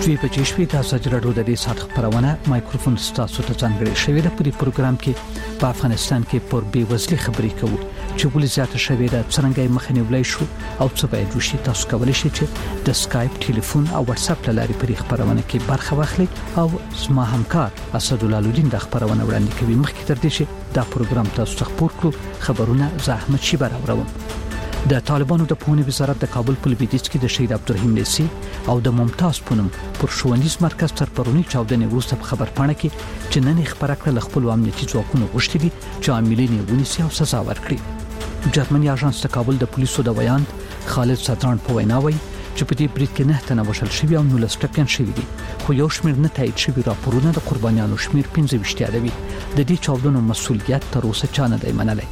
دوی په چشمه تاسو جوړو د دې سات خبرونه مایکروفون ستاسو ته څنګه شوی د پوری پروګرام کې په افغانستان کې پر بیوزلي خبرې کوو چې ولې زیاته شوی د څنګه مخنیولای شو او څه باید وشي. تاسو کولی شئ چې د سکایپ، ټلیفون او واتس اپ لاري پر خبرونه کې برخه واخلئ او زما همکار اسدالله لودین د خبرونه وړاندې کوي. مخکې تر دې چې دا پروګرام تاسو ته خبر کړو خبرونه زحمت شي براوروم. د طالبانو د پوهنې وزارت د کابل په لویدیځ کې د شهید عبدالرحیم نیسی او د ممتاز پونم پر ښوونیز مرکز تر پرونی چاودنې وروسته په خبرپاڼه کې چې نن خبره کړل خپل امنیتي ځواکونو غوښتي دي چې عاملین یې ونیسي او سزا ورکړي. جرمني اژانس د کابل د پولیسو د ویاند خالد صدران په وینا وایي چې په دې برید کې 9 تنه وژل شوي او 19 ټپیان شوي دي، خو یو شمېر نه تایید شوي راپورونه د قربانیانو شمېر 15 یادوي. د دې چاودنو مسؤلیت تر اوسه چا نه دی منلی.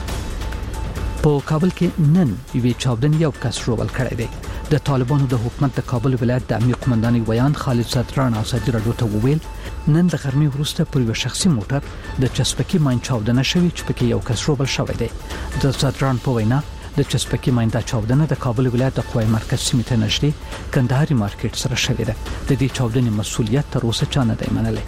په کابل کې نن یوې چاودنې یو کس ژوبل کړی دی. د طالبانو د حکومت د کابل ولایت د امنیت قومندان ویاند خالد صدران ازادي راډیو ته وویل نن د غرمې وروسته پر یو شخصي موټر د چسپکي ماین چاودنه شوې چې پکې یو کس ژوبل شوی دی. د صدران په وینا د چسپکي ماین د چاودنه د کابل ولایت د قوای مرکز سیمې ته نږدې کندهاري مارکیټ سره شوې ده. د دې چاودنې مسؤلیت تر اوسه چا نه دی منلی.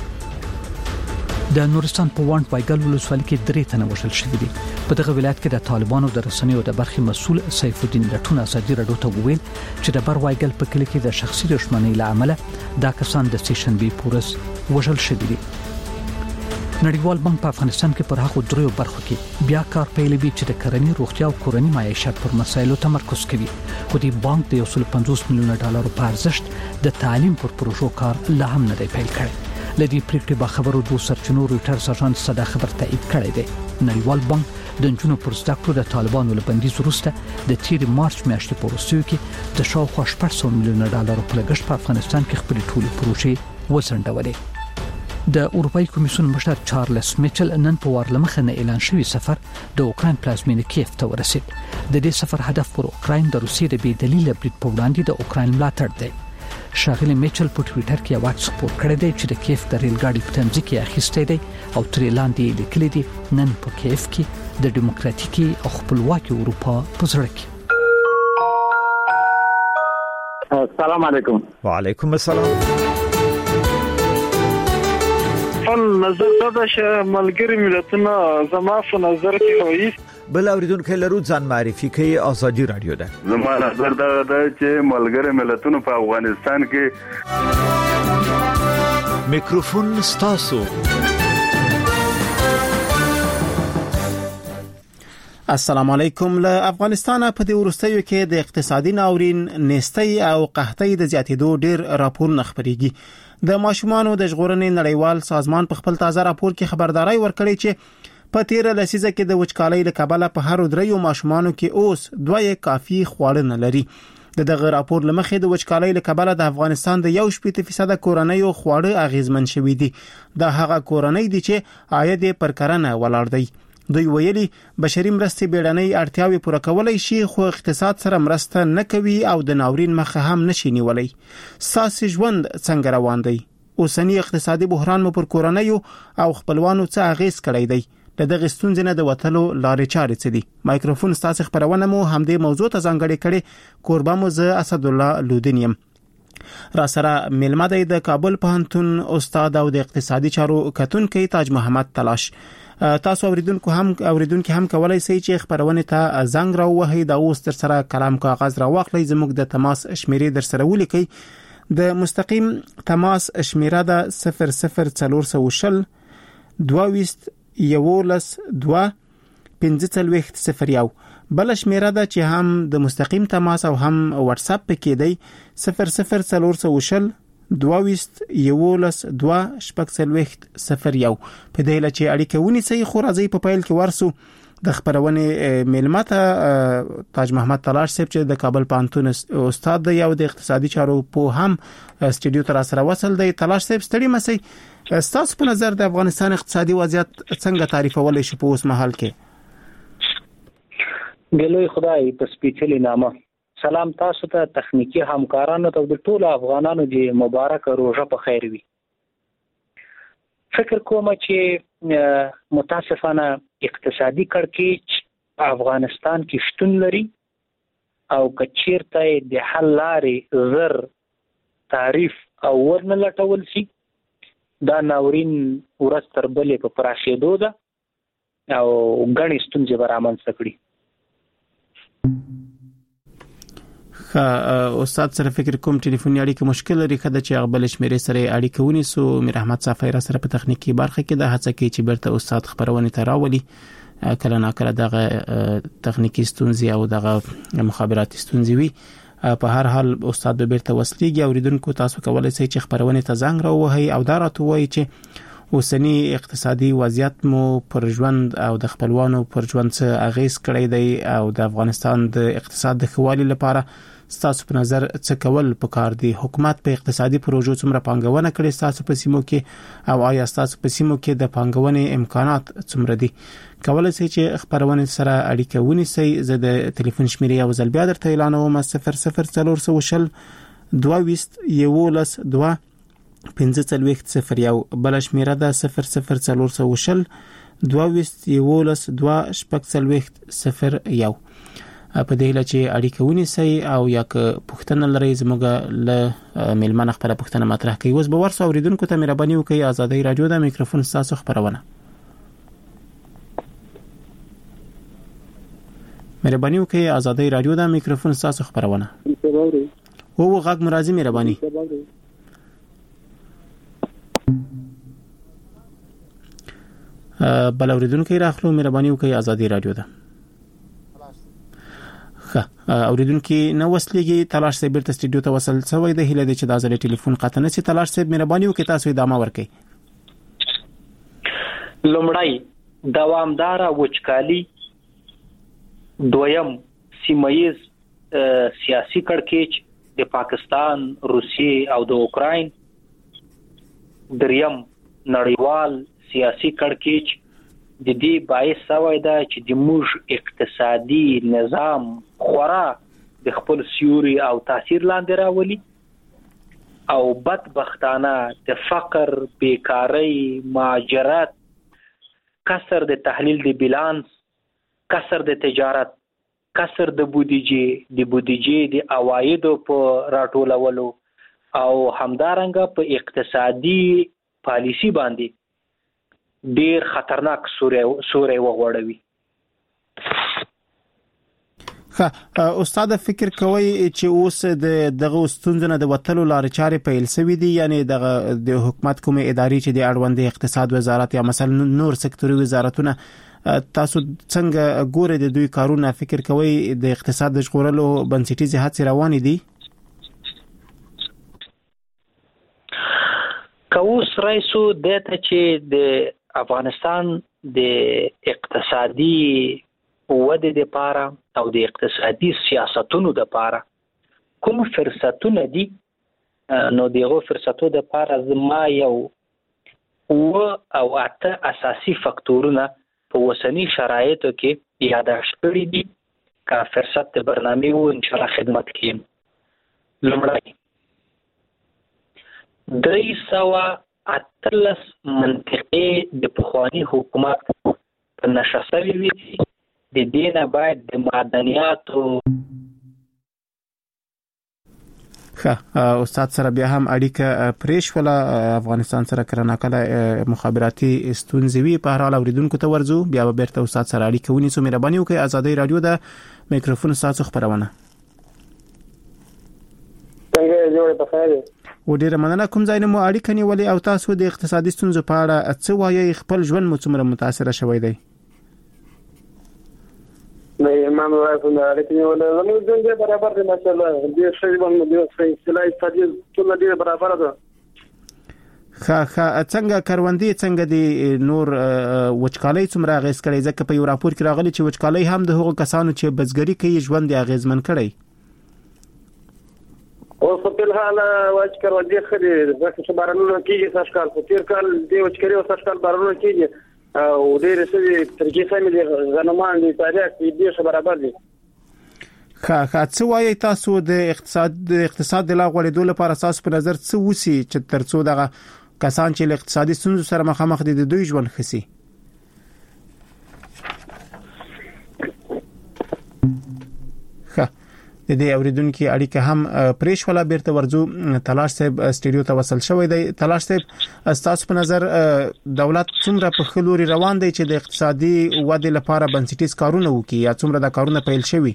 د نورستان په وانټ وایګل ولسوالۍ کې 3 تنه وژل شوي دي. په دغه ولایت کې د طالبانو د رسنیو د برخې مسؤل سیف الدین لټون ازادي راډیو ته وویل چې د بر وایګل په کلی کې د شخصي دښمنۍ له امله دا کسان د سټیشن بي پورس وژل شوي دي. نړیوال بانک په افغانستان کې پر هغو درو برخو کې بیا کار پیلوي چې د کرنې، روغتیا او کورنۍ معیشت پر مسایلو تمرکز کوي. خو د بانک د 150 میلیون ډالر په ارزښت د تعلیم پر پروژو کار لا هم نه دی پیل کړی. لدی پریکړې به خبرو د سرچینو رويټرز اژانس صدا خبر تایید کړی دی. نړیوال بانک د جنونو پر زده کړو د طالبانو له بندیز وروسته د 3 مارچ میاشتې په وروستیو کې د شاوخوا 800 میلیون ډالر په لګښت په افغانستان کې خپل ټولې پروژې وسنډولې. د اروپאי کمیسیون مشر چارلز میچل نن په وارلمخه نه اعلان شوی سفر د اوکراین پلازمینه کیف ته ورسید. د دې سفر هدف پر اوکراین د روسیې د بې دلیله برید په وړاندې د اوکراین ملاتړ دی. شاغلی میچل په ټوئیټر کې یو عکس خپور کړی دی چې د کیف د ریل ګاډي په تمځي کې اخیستی دی او ترې لاندې لیکلی دی نن په کیف کې د دیموکراتیکي او خپلواکي اروپا په زړه کې. السلام علیکم. وعلیکم السلام. نظر دا چې ملګری ملتونه زما په نظر کې وایي بل اوریدونکو لرو ځان معرفي کوي ازادي راډیو ده. زما نظر دا چې ملګری ملتونه په افغانستان کې میکروفون ستاسو. السلام علیکم. له افغانستان په دې ورستیو کې د اقتصادي ناورین، نېستۍ او قحطۍ د زیاتېدو ډېر راپورونه خبريږي. د ماشومانو د ژغورنې نړیوال سازمان په خپل تازه راپور کې خبرداري ورکړې چې په تیر لسیزه کې د وچکالۍ له کبله په هر دریو ماشومانو کې اوس 2 کافي خواړه نه لري. دغه راپور لمخې د وچکالۍ له کبله د افغانستان د 1% کورنۍ خواړه اغیزمن شوي دي. دا هغه کورنۍ دي چې عاید پر کرنه ولاړ دی. دوی ویلي بشري مرستې بیړنۍ اړتیاوې پوره کولای شي خو اقتصاد سره مرسته نه کوي او د ناورین مخه هم نشي نیولای. ساسي ژوند څنګه روان دی؟ اوسنی اقتصادي بحران مو پر کورنۍ او خپلوانو څه اغیز کړی دی؟ دغه ستونزې نه د وټلو لارې چارې څه دي؟ مایکروفون ستاسو خبرونه مو همدې موضوع ته ځانګړې کړي. کوربه مو زه اسدالله لودین یم. را سره میلمه دی د کابل پوهنتون استاد او د اقتصادي چارو کتونکي تاج محمد تلاش. تاسو اوریدونکو هم کولای شئ چې خبرونه ته زنګ راوهئ. دا اوس تر سره کلام کاغذ راوخلئ، زموږ د تماس شمیرې در سره ولیکئ. د مستقیم تماس شمیره ده 00420 22 11 2 1501. بل شمیره ده چې هم د مستقیم تماس او هم واتس اپ پکې دی 00420 22 11 2 1501. په دې لچې اړیکه ونیسئ. خو راځي په پیل کې ورسو د خبرونه میلمته تاج محمد تلاش صاحب چې د کابل پوهنتون استاد دی او د اقتصادي چارو په هم استودیو تر سره وصل دی. تلاش صاحب ستړي مسئ، ستاسو په نظر د افغانستان اقتصادي وضعیت څنګه تعریفولای شي په اوس مهال کې؟ ګلوی خدای په سپیڅلي نامه. سلام تاسو ته، تخنیکی همکارانو ته، د ټولو افغانانو د مبارک روزه په خیر وي. فکر کوم چې متاسفانه اقتصادي کړکېچ په افغانستان کې شتون لري او کچیرته د حل لارې زر تعریف او ورنه لټول شي دا ناورین ورځ تر بلې په پراخېدو ده او غني ستونزې به رامنځته کړي. استاد سره فکر کوم ټلیفوني اړیکه مشکل لري کله چې غبل شمیرې سره اړیکه ونیسو. میر احمد صافی را سره په تخنیکی برخه کې د هڅه کوي چې برته استاد خبرونه تراولي. کله ناکله دغه تخنیکی ستونزې او دغه مخابراتي ستونزې وي. په هر حال استاد به برته وسلیږي او ریدونکو تاسو کولای شئ چې خبرونه ته زنګ راوهي او دا راته وایي چې اوسنی اقتصادي وضعیت مو پر ژوند او د خپلوانو پر ژوند څه اغیز کړی دی او د افغانستان د اقتصاد د ښوالي لپاره ستاسو په نظر څه کول پکار دي؟ حکومت په اقتصادي پروژو څومره پانګونه کړې ستاسو په سیمو کې او آیا ستاسو په سیمو کې د پانګونې امکانات څومره دي؟ کولای شئ چې خبرونه سره اړیکه ونیسئ. زه د ټلیفون شمیرې او ځل بیا درته اعلانوم 00420 22 1540 بل شمیره ده 00420 22 1540 په دې لاره چې اړیکه ونیسئ او یا که پوښتنه لرئ زموږ له میلمنه خپل پوښتنه مطرح کوي. اوس به ورسو اوریدونکو ته مهرباني وکړئ آزادۍ رادیو د میکروفون تاسو خبرونه. مهرباني وکړئ آزادۍ رادیو د میکروفون تاسو خبرونه. او غږ مرازي مهرباني. بل اوریدونکو راخلو مهرباني وکړئ آزادۍ رادیو ده. اوریدونکو نو وسلېږي تلاش سي بیرته سټډیو ته وصل شوی د هله د چې د ازلې ټلیفون قطع نه سي. تلاش سي مهرباني وکړئ تاسو ادامه ورکړئ. لومړی دوامدار وچکالي، دویم سیمایز سیاسي کړکېچ د پاکستان، روسیې او د اوکراین، دریم نړیوال سیاسي کړکېچ د دې باعث شوی دا چې د موږ اقتصادي نظام خورا د خپل سیوري او تاثیر لاندې راولي او بدبختانه د فقر، بیکاری، مهاجرت، کسر د تحلیل د بیلانس، کسر د تجارت، کسر د بودیجې د عوایدو په راټولولو او همدارنګه په اقتصادي پالیسی باندې ډیر خطرناک سوري وغوړوي. استاد فکر کوي چې اوس دغه ستونزې د وټلو لارې چارې پیل شوې دي، یعنی د حکومت کومه ادارې چې د اړوند اقتصاد وزارت یا مثلا نور سکتوري وزارتونه تاسو څنګه ګورئ د دوی کارونه؟ فکر کوي د اقتصاد د ژغورلو بنسټیزې هڅې روانې دي؟ کوس رئیسو دته چې د افغانستان د اقتصادي ودې لپاره او د اقتصادي سیاستونو لپاره کوم فرصتونه دي، نو دغه فرصتونو لپاره زما یو او اته اساسي فاکتورونه په وسنی شرایطو کې یاداښت کړی دي کا فرصت برنامه و ان شاء الله خدمت کوي. لومړی 313 منطقې د پخوانی حکومت په نشسوي وي، د دینه باید د معدنیاتو استاد سره بیا هم اړیکه پریښوله. افغانستان سره کرناکله مخابراتي ستونزې وي. په هر حال اوریدونکو ته ورځو بیا به بیرته استاد سره اړیکه ونیسو. مهرباني وکړئ آزادۍ رادیو د میکروفون تاسو خبرونه. څنګه جوړ بخیر و ډیره مننه. کوم ځای نه مو اړیکه نیولې او تاسو د اقتصادي ستونزو په اړه څه وایي؟ خپل ژوند مو څومره متاثر شوی دی؟ نه ما نو راځم دا اړیکه نیولې زموږ ژوند برابر دی ماشاءالله. دې شی باندې دې سلای استادي ټول دې برابر ده. څنګه کروندې څنګه دي نور وچکالۍ څومره اغیز کړي؟ ځکه په یو راپور کې راغلي چې وچکالۍ هم د هغو کسانو چې بزګري کوي ژوند یې اغیزمن کړي. اوس په الحال وچکر ودی خري ځکه چې بارانونه کیږي ساشکال په تیر کال دی وچکري او ساشکال بارانونه کیږي او ډېر څه ترکیه سمې دي غنمان دي تاریخ دې څه برابر دي. څه وایي تاسو د اقتصاد د لا غوړېدو لپاره تاسو په نظر څه وسی چې ترڅو دغه کسان چې له اقتصادي ستونزو سره مخامخ دي د دوی ژوند خسي؟ د دې اوریدونکو اړیکه هم پریش ولا بیرته ورزو تلاش صاحب سټډیو ته وصل شوی دی. تلاش صاحب تاسو په نظر دولت څومره په خلوري روان دی چې د اقتصادي ودې لپاره بنسټیز کارونه وکړي یا څومره د کارونه پیل شوي؟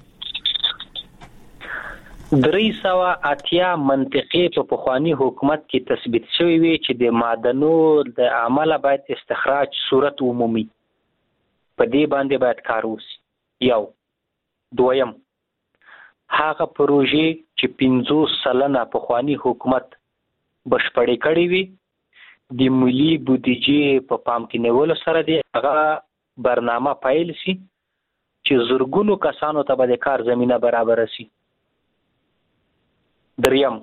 380 منطقې په پخوانی حکومت کې تثبیت شوی وي چې د معدنو د عمله باید استخراج صورت عمومي په دې باندې باید کار وشي. یو دویم هغه پروژې چې 50% پخوانی حکومت بشپړې کړې وي د ملي بودیجې په پام کې نیولو سره دی هغه برنامه پایل شي چې زورګونو کسانو ته به د کار زمينه برابر شي. دریم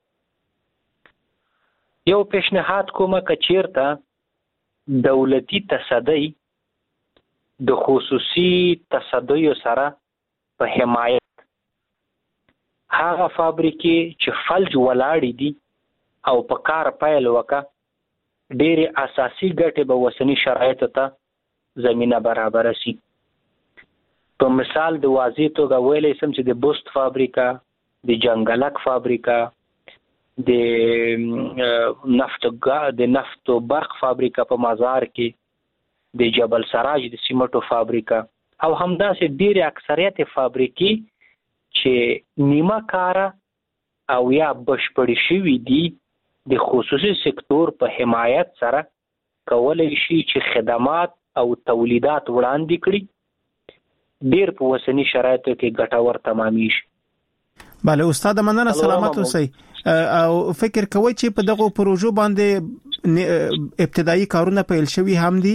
یو پیشنهاد کوم کچیرته دولتي تصدی د خصوصي تصدیو سره په حمایت هغه فابریکې چې فلج ولاړې دي او په کار پیل وکړه ډېرې اساسي ګټې به وسنی شرایطو ته زمينه برابر شي. په مثال د واضح توګه ویلې سم چې د بوست فابریکا د جنگلک فابریکا د نفت او برق فابریکا په مزار کې د جبل سراج د سیمټو فابریکا او همداسې ډېرې اکثریت فابریکې چې نیمه کاره او یا بشپړې شوي دي د خصوصي سکتور په حمایت سره کولای شي چې خدمات او تولیدات وړاندې کړي ډېر په وسنی شرایطو کې ګټور تمامي شي. بله استاد مننه سلامت اوسئ او فکر کوئ چې په دغه پروژو باندې ابتدایي کارونه پیل شوي هم دي؟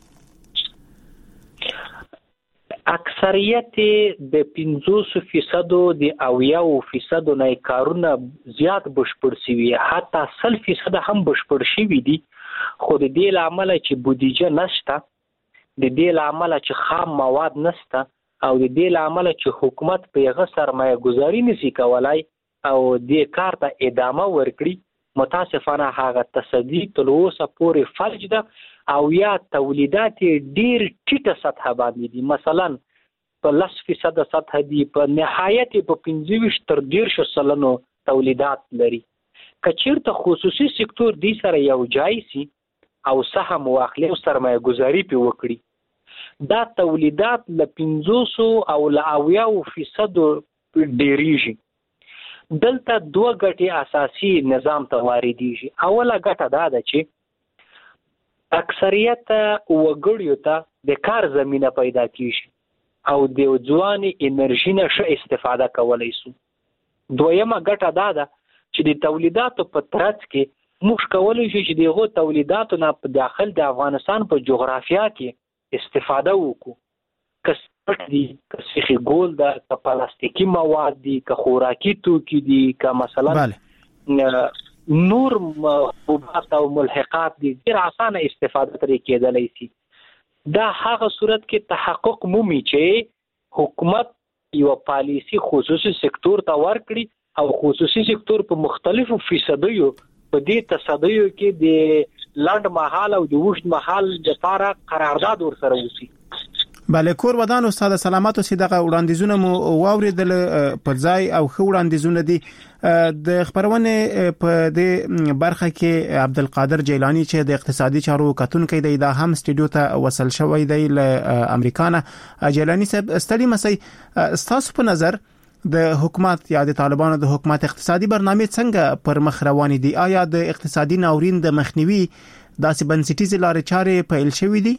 اکثریت د 50% د 90% نه کارونه زیات بشپړ شوي حتی 100% هم بشپړ شوي دي خو د دې لامل چې بودیجه نشته د دې لامل چې خام مواد نشته او د دې لامل چې حکومت په هغه سرمایه گذاري نشي کولای او د کار ته ادامه ورکړي متاسفانه هغه تصدی تل اوسه پورې فلج ده او یا تولیدات ډیر ټیټه سطح باندې دي مثلا په 10% سطح دي په نهایت په 25 تر 10% تولیدات لري. کچیرته خصوصي سکتور دې سره یو ځای سي او سهم واخلي او سرمایه گذاري په وکړي دا تولیدات ل 500 او ل 90% ډیریږي. دلته دوه ګټې اساسي نظام ته واردېږي. اوله ګټه دا ده چې اکثریت وګړیو ته د کار زمينه پیدا کیږي او د ځواني انرژي نشه استفاده کولای شي. دویمه ګټه دا ده چې د تولیداتو په ترڅ کې موږ کولای شو چې دغه تولیداتو نه په داخل د افغانستان په جغرافیا کې استفاده وکړو. کسبت دي، کسخي ګول ده، که پلاستیکي مواد دي، که خوراکي توکي دي، که مثلا نور حبوبات او ملحقات دي، ډېر اسانه استفاده ترې کېدلی شي. دا هغه صورت کې تحقق مومي چې حکومت یو پالیسی خصوصي سکتور ته ورکړي او خصوصي سکتور په مختلفو فیصدیو په دې تصدیو کې د لنډ مهال او د اوږد مهال لپاره قرارداد ورسره وشي. بله کور ودان استاد سلامت اوسئ. دغه وړاندیزونه مو واوریدل په ځای او خو وړاندیزونه دي. د خبرونه په دې برخه کې عبدالقادر جیلانی چې د اقتصادي چارو کتونکو دی دا هم سټډیو ته وصل شوی دی له امریکا نه. جیلانی صاحب ستړي مسئ تاسو په نظر د حکومت یا د طالبانو د حکومت اقتصادي برنامه څنګه پر مخ روان دي؟ آیا د اقتصادي ناورین د مخنیوي داسې بنسټیزې لارې چارې پیل شوې دي؟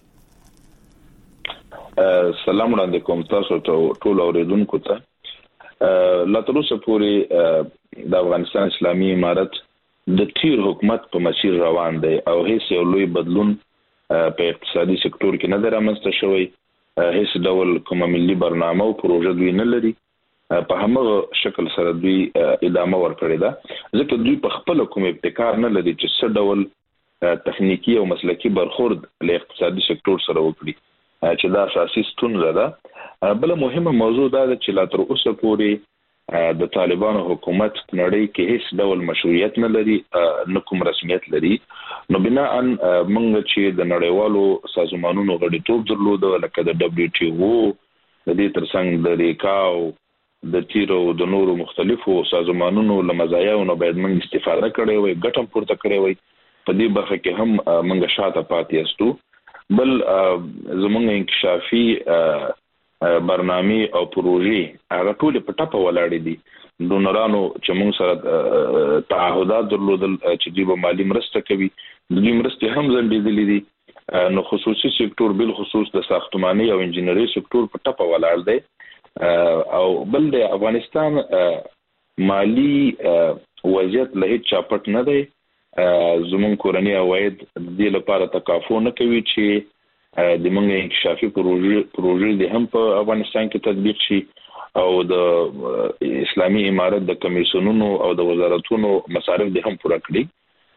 سلام علیکم تاسو ټول اوریدونکو ته. لا تر اوسه پورې د افغانستان اسلامي امارت د تیر حکومت په مسیر روان دی او هیڅ یو لوی بدلون په اقتصادي سکتور کې نه درامسته شوی. هیڅ ډول کومه ملي برنامه او پروژه دوی نه لري. په همغه شکل سره دوی ادامه ورکړي ده ځکه دوی په خپل کوم ابتکار نه لري چې څه ډول تخنیکی او مسلکی برخورد له اقتصادي سکتور سره وکړي چې دا اساسي ستونزه ده. بل مهمه موضوع دا ده چې لا تر اوسه پورې د طالبانو حکومت نړۍ کې هیڅ ډول مشروعیت نه لري، نه کوم رسمیت لري. نو بناء موږ چې د نړیوالو سازمانونو غړیتوب درلوده لکه د WTO د دې ترڅنګ د ریکاو د تیرو د نورو مختلفو سازمانونو له مزایاونو باید موږ استفاده کړې وي، ګټم پورته کړې وي. په دې برخه کې هم موږ شاته پاتې یاستو. بل زموږ انکشافي برنامه او پروژې هغه ټول په ټاپه ولاړې دي. ډونرانو چې موږ سره تعهدات درلودل چې دوی به مالی مرسته کوي، دوی مرستې هم ځنډېدلې دي. نو خصوصي سکتور بل خصوص د ساختماني او انجینری سکتور په ټاپه ولاړ دی. او بل د افغانستان مالی وضعیت له هیڅ چاپټ نه دی. زمون کورنۍ عواید د لپاره تکافو نه کوي چې د موږ انکشافي پروژې د هم په افغانستان کې تطبیق شي او د اسلامي امارت د کمیسیونونو او د وزارتونو مصارف د هم پوره کړي.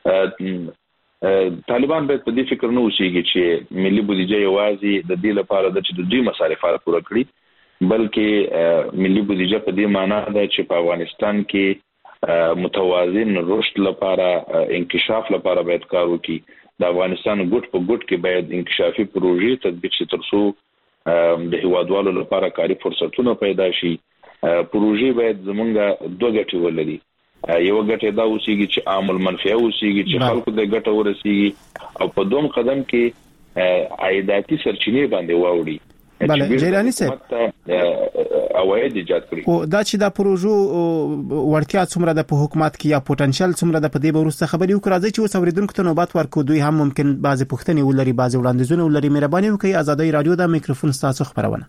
طالبان باید په دې فکر نه اوسېږي چې ملي بودیجه یوازې د دې لپاره د چې د دوی مصارفات پوره کړي، بلکې ملي بودیجه په دې معنی ده چې په افغانستان کې متوازن رشد لپاره انکشاف لپاره باید کار وکړي. د افغانستان ګوټ په ګوټ کې باید انکشافي پروژې تطبیق شي ترڅو د هیوادوالو لپاره کاري فرصتونه پیدا شي. پروژې باید زمونږ دوه ګټې ولري. یو ګټه دا اوسېږي چې عامل منفعه اوسېږي چې خلکو د ګټه ورسېږي، او په دوم قدم کې عایداتي سرچینې باندې واوړي. بله جیلانی صاحب اواید ایجاد کړی او دا چې دا پروژو ورتیا څومره د په حکومت کې یا پوتنشل څومره د په دې وروسته خبرې وکړه چې اوسوریدونکو ته نوبت ورکو، دوی هم ممکن بعضی پوښتنې ولري، بعضی وړاندیزونه ولري. مهرباني وکړئ آزادۍ رادیو دا میکروفون تاسو خبرونه.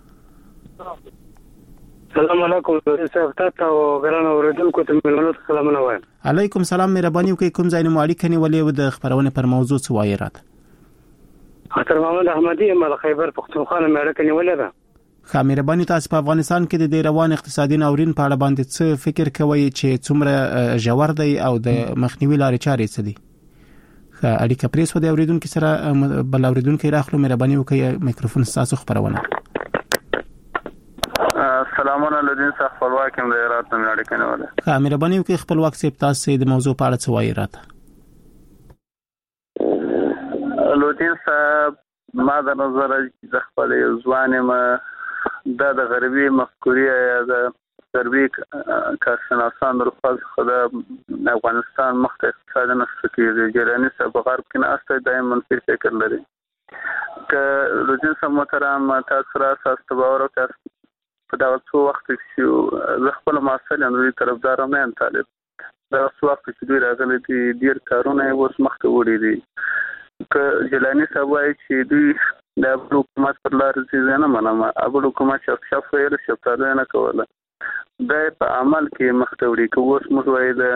السلام علیکم صاحب، تاسو غران اوریدونکو ته ملګرو سلامونه وایم. علیکم سلام. مهرباني وکړئ کوم ځای نه مالک نیولې و د خبرونه پر موضوع څه وایي راته؟ خاطر محمد احمدی مال خیبر پختونخوا نه مېړه نیولې ده. خا مهرباني تاسو په افغانستان کې د روان اقتصادي ناورین په اړه باندې څه فکر کوئ چې څومره ژور دی او د مخنیوي لارې چارې څه دي؟ خا اړیکه پریس و د اوریدونکو سره بل اوریدونکو راخلو. مهرباني وکړئ میکروفون تاسو خبرونه. سلامونه لدین صاحب، خپلواک هم د هرات نه اړیکه نیولې. خا مهرباني وکړئ خپلواک صاحب تاسو د موضوع په اړه څه وایي راته؟ لودین صاحب، ما د نظر د خپل ځوان ما د غربي مفکورې یا د غربي کارشناسان رخصت خدا افغانستان مخته اقتصاد نشته کې جرانی صاحب غرب کې نه استه دائم منفي فکر لري. که لودین صاحب محترم تاسو را اساس باور وکړ په دا څو وخت چې زه خپل مسله نوې طرفدار نه یم طالب. دا څو وخت چې دوی راغلي دي ډیر کارونه اوس مخته وړي دي. که جیلانی صاحب وايي چې دوی د حکومت پر لار ځي نه منم، ابو حکومت شفاف ویل شفاف نه کوله، دا په عمل کې مخته وړي. که اوس موږ وایي د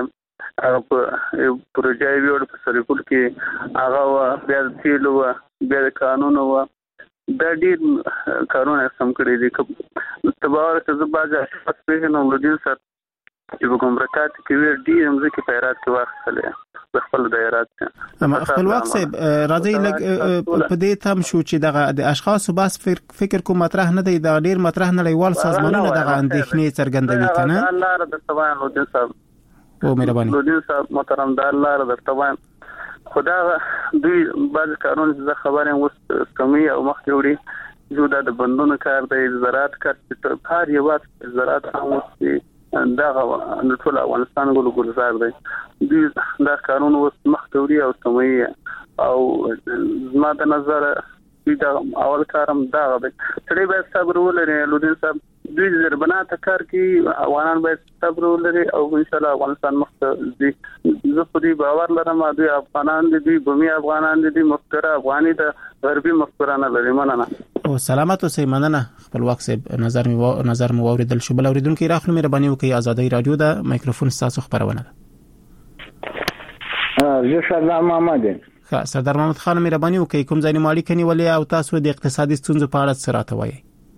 پروژې ویور په سرکول کې هغه بیا تیلو بیا قانون و دا ډیر کارونه سم کړی دي. که تباور ته زباجه شفاف پیژنو لودین صاحب چې په ګمرکات کې ویل دي موږ کې پیرات کې واخلې خپل دایرات. خپلواک صاحب راځي لګ په دې تم شو چې دغه د اشخاص بس فکر کوم مطرح نه دی، دا ډیر مطرح نړیوال سازمانونه دغه اندېښنې څرګندوي کنه. الله رب تبارک لودین صاحب او مهرباني لودین صاحب محترم د الله رب تبارک خدا دوی بعض کارونه چې خبرې وست کمی او مخ جوړي جو د بندونو کار دی، زراعت کار چې هر یو وخت زراعت هم وستي دا د ټول افغانستان ګلزار دی. دوی دا قانون اوس مخکوري او سموي او زما د نظر دا اول کارم دا دی چې به صبر ولري لودین صاحب. دوی زربنا تکار کی افغانان به صبر ولري او ان شاء الله افغانستان مخته دي. زه په دې باور لرم دوی افغانان دي بومي افغانان دي مفکر افغاني د غربي مفکرانه لري. مننه او سلامت اوسئ. مننه خپلواک صاحب نظر مو اوریدل شو. بل اوریدونکو راخلو مهرباني وکړئ آزادۍ رادیو دا میکروفون تاسو خبرونه ده. زه سردار محمد. سردار محمد خان مهرباني وکړئ کوم ځای نه مالک نیولې او تاسو د اقتصادي ستونزو په اړه څه راته وایي؟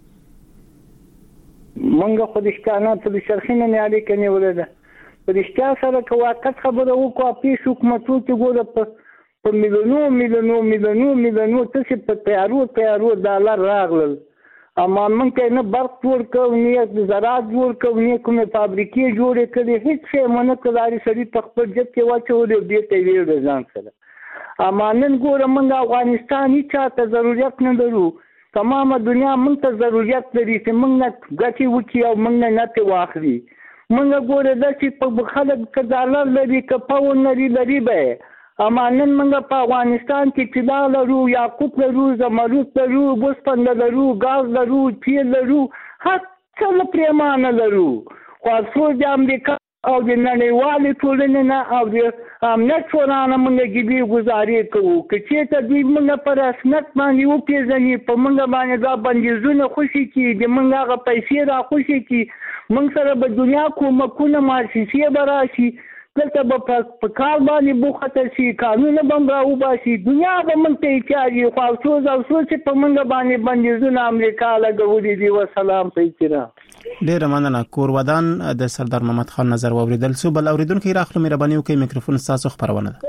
منګه خو د اشتانات د شرخینه نه اړیکه نیولې ده. په اشتیا سره که واقعیت خبره وکړو پیش حکومتونو کې ګوره په میلیونو څه په تیارو ډالر راغلل. اما موږ ته نه برق جوړ کړو، نه زراعت جوړ کړو، نه کومې فابریکې جوړې کړې، هیڅ شی مونږ کولای سړي تخپل جب کې واچولې دې ته ویل ځان سره. اما نن ګوره موږ افغانستان هیڅ ته ضرورت نه لرو تمامه دنیا موږ ته ضرورت لري چې موږ نه ګټې وکړي او موږ نه نتې واخلي. موږ ګوره داسې په خلک که ډالر لري که پاون لري به اما نن موږ په افغانستان کې طلا لرو، یاقوت لرو، زمرد لرو، وسپنه لرو، ګاز لرو، تیل لرو، هر څه له پرېمانه لرو. خو افسوس د امریکا او د نړیوالې ټولنې نه او د امنیت شورا نه موږ ګیبي ګزارې کوو. که چېرته دوی موږ په رسمیت باندې وپېژني، په موږ باندې دا بندیزونه خوشي کړي، د موږ هغه پیسې را خوشي کړي، موږ سره به دنیا کومکونه مؤسسې به راشي، دلته به په کار باندې بوخته شي، قانونه به هم راوباسي، دنیا به موږ ته احتیاج وي. خو افسوس چې په موږ باندې بندیزونه امریکا لګولي دي. وسلام په احترام. ډیره مننه. کور ودان د سردار محمد خان نظر واوریدل سو. بل اوریدونکو راخلو مهرباني وکړئ میکروفون تاسو خبرونه ده.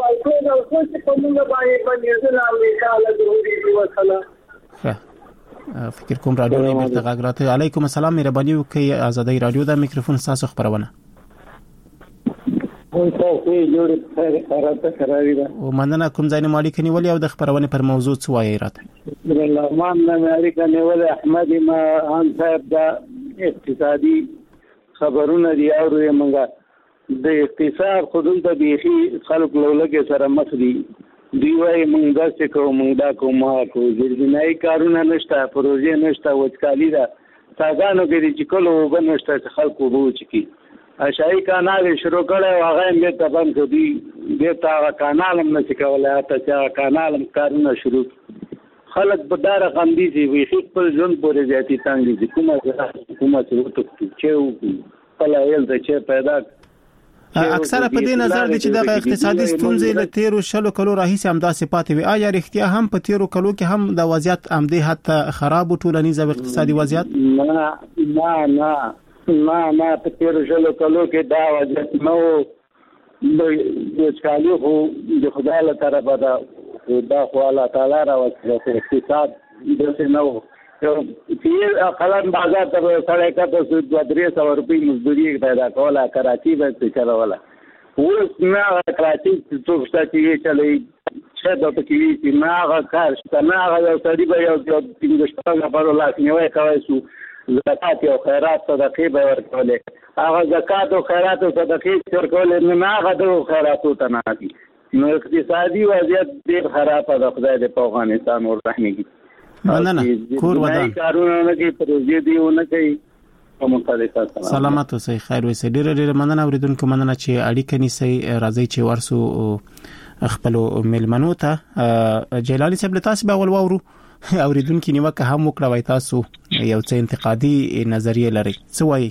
فکر کوم رادیو نه بیرته غږ راته. علیکم السلام، مهرباني وکړئ آزادۍ رادیو دا میکروفون تاسو خبرونه. او مننه. کوم ځای نه مالي کني ولې او د خبرونه پر موضوع څه وایي راته؟ الرحمن امریکا نه ولې احمد ما ان صاحب دا اقتصادي خبرونه دی او موږ د اقتصاد خودل د بيخي خلک لولګي سره مخ دي. دی وايي موږ دا څه کوو، موږ دا کوو، ما کوو، ځینې کارونه نشته، پروژې نشته، وچکالي ده، څنګه کې چې کله وبنشته خلکو وو چې اشای کانال شروع کړو هغه مې ته بند کړی د تا کانال هم نشي کولای ته کانال هم کارونه شروع خلک په دار غندي چې وي خپل ژوند پورې ځاتي څنګه دي کومه څه چې فلایل د چې پیدا اکثره په دې نظر دي چې د اقتصادي ستونزې له 13 شلو کلو راهیسې هم داسې پاتې وي. آیا رښتیا هم په 13 کلو کې هم د وضعیت امدې حتی خراب ټولنیز او اقتصادي وضعیت؟ نه په 13 شلو کلو کې دا وضعیت نو د وچکالي خو د خدای له طرفه ده، دا خو الله تعالی راوستي اقتصاد داسې نه و. چې قلم بازار ته سړی کته 200 روپۍ مزدوري پیدا کوله، کراچي به څه چلوله. اوس نه کراچي څوک شته چې چلوي څه د پکې چې نه هغه کار شته، نه هغه یو سړي به یو 15 نفرو لاس نیوی کوی شو، زکات او خیرات صدقې به ورکولې. هغه زکات او خیرات او صدقې ورکولې نه هغه د خیراتو ته نه دي. نو اقتصادي وضعیت ډېر خراب ده. خدای دې په افغانستان ورحمېږي. مننه. کور ودان کارونه نه کوي، پروژې دیونه کوي. سلامت اوسئ، خیر اوسئ. ډېر مننه اوریدونکو، مننه چې اړیکه نیسئ. راځي چې ورسو خپل ملمنو ته. جیلانی صاحب له تاسو به اول واورو. اوریدونکو نیوکه هم وکړه، وای تاسو یو څه انتقادي نظریه لري، څه وایي؟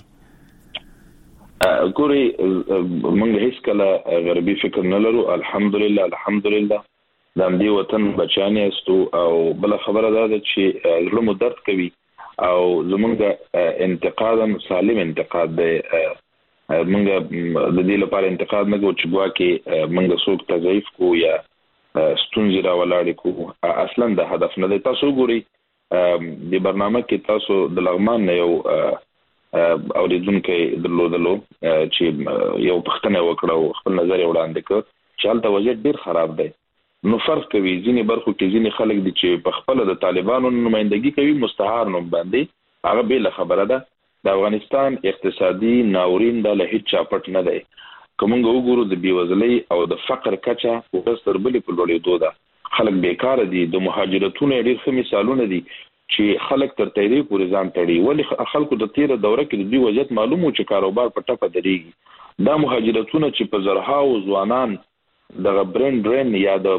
ګوري موږ هیڅ کله غربي فکر نه لرو. الحمدلله د دې وطن بچیان یاستو. او بل خبره ده چې زړه مو درد کوي او زمونږ انتقاد سالم انتقاد دی. موږ د دې لپاره انتقاد نه کوو چې ګواکې موږ څوک تضعیف کو یا ستونزې راولاړې کو. اصلا د هدف نه دی. تاسو ګوري د برنامه کې تاسو د لغمان نه یو اوریدونکو درلودلو چې یو پښتنه وکړو، خپل نظر وړاندې کړ چې هلته وضعیت ډیر خراب دی. نو فرق کوي ځینې برخو کې ځینې خلک دي چې په خپل د طالبانو نمائندګي کوي، مستعار نوم باندې. هغه به خبره ده. د افغانستان اقتصادي ناورین د له هیڅ چاپټ نه دی. کومه وګورو د بیوزلۍ او د فقر کچه ورستر بلې په لوړېدو ده. خلک بیکار دي. د مهاجرتونو ډېر ښه مثالونه دي چې خلک تر تیری پورې ځان تړي. ولی خلکو د تیر دوره کې د دوی وضعیت معلومو چې کاروبار په ټپه درېږي. دا مهاجرتونه چې په زرهاو ځوانان دغه برین ډرین یا د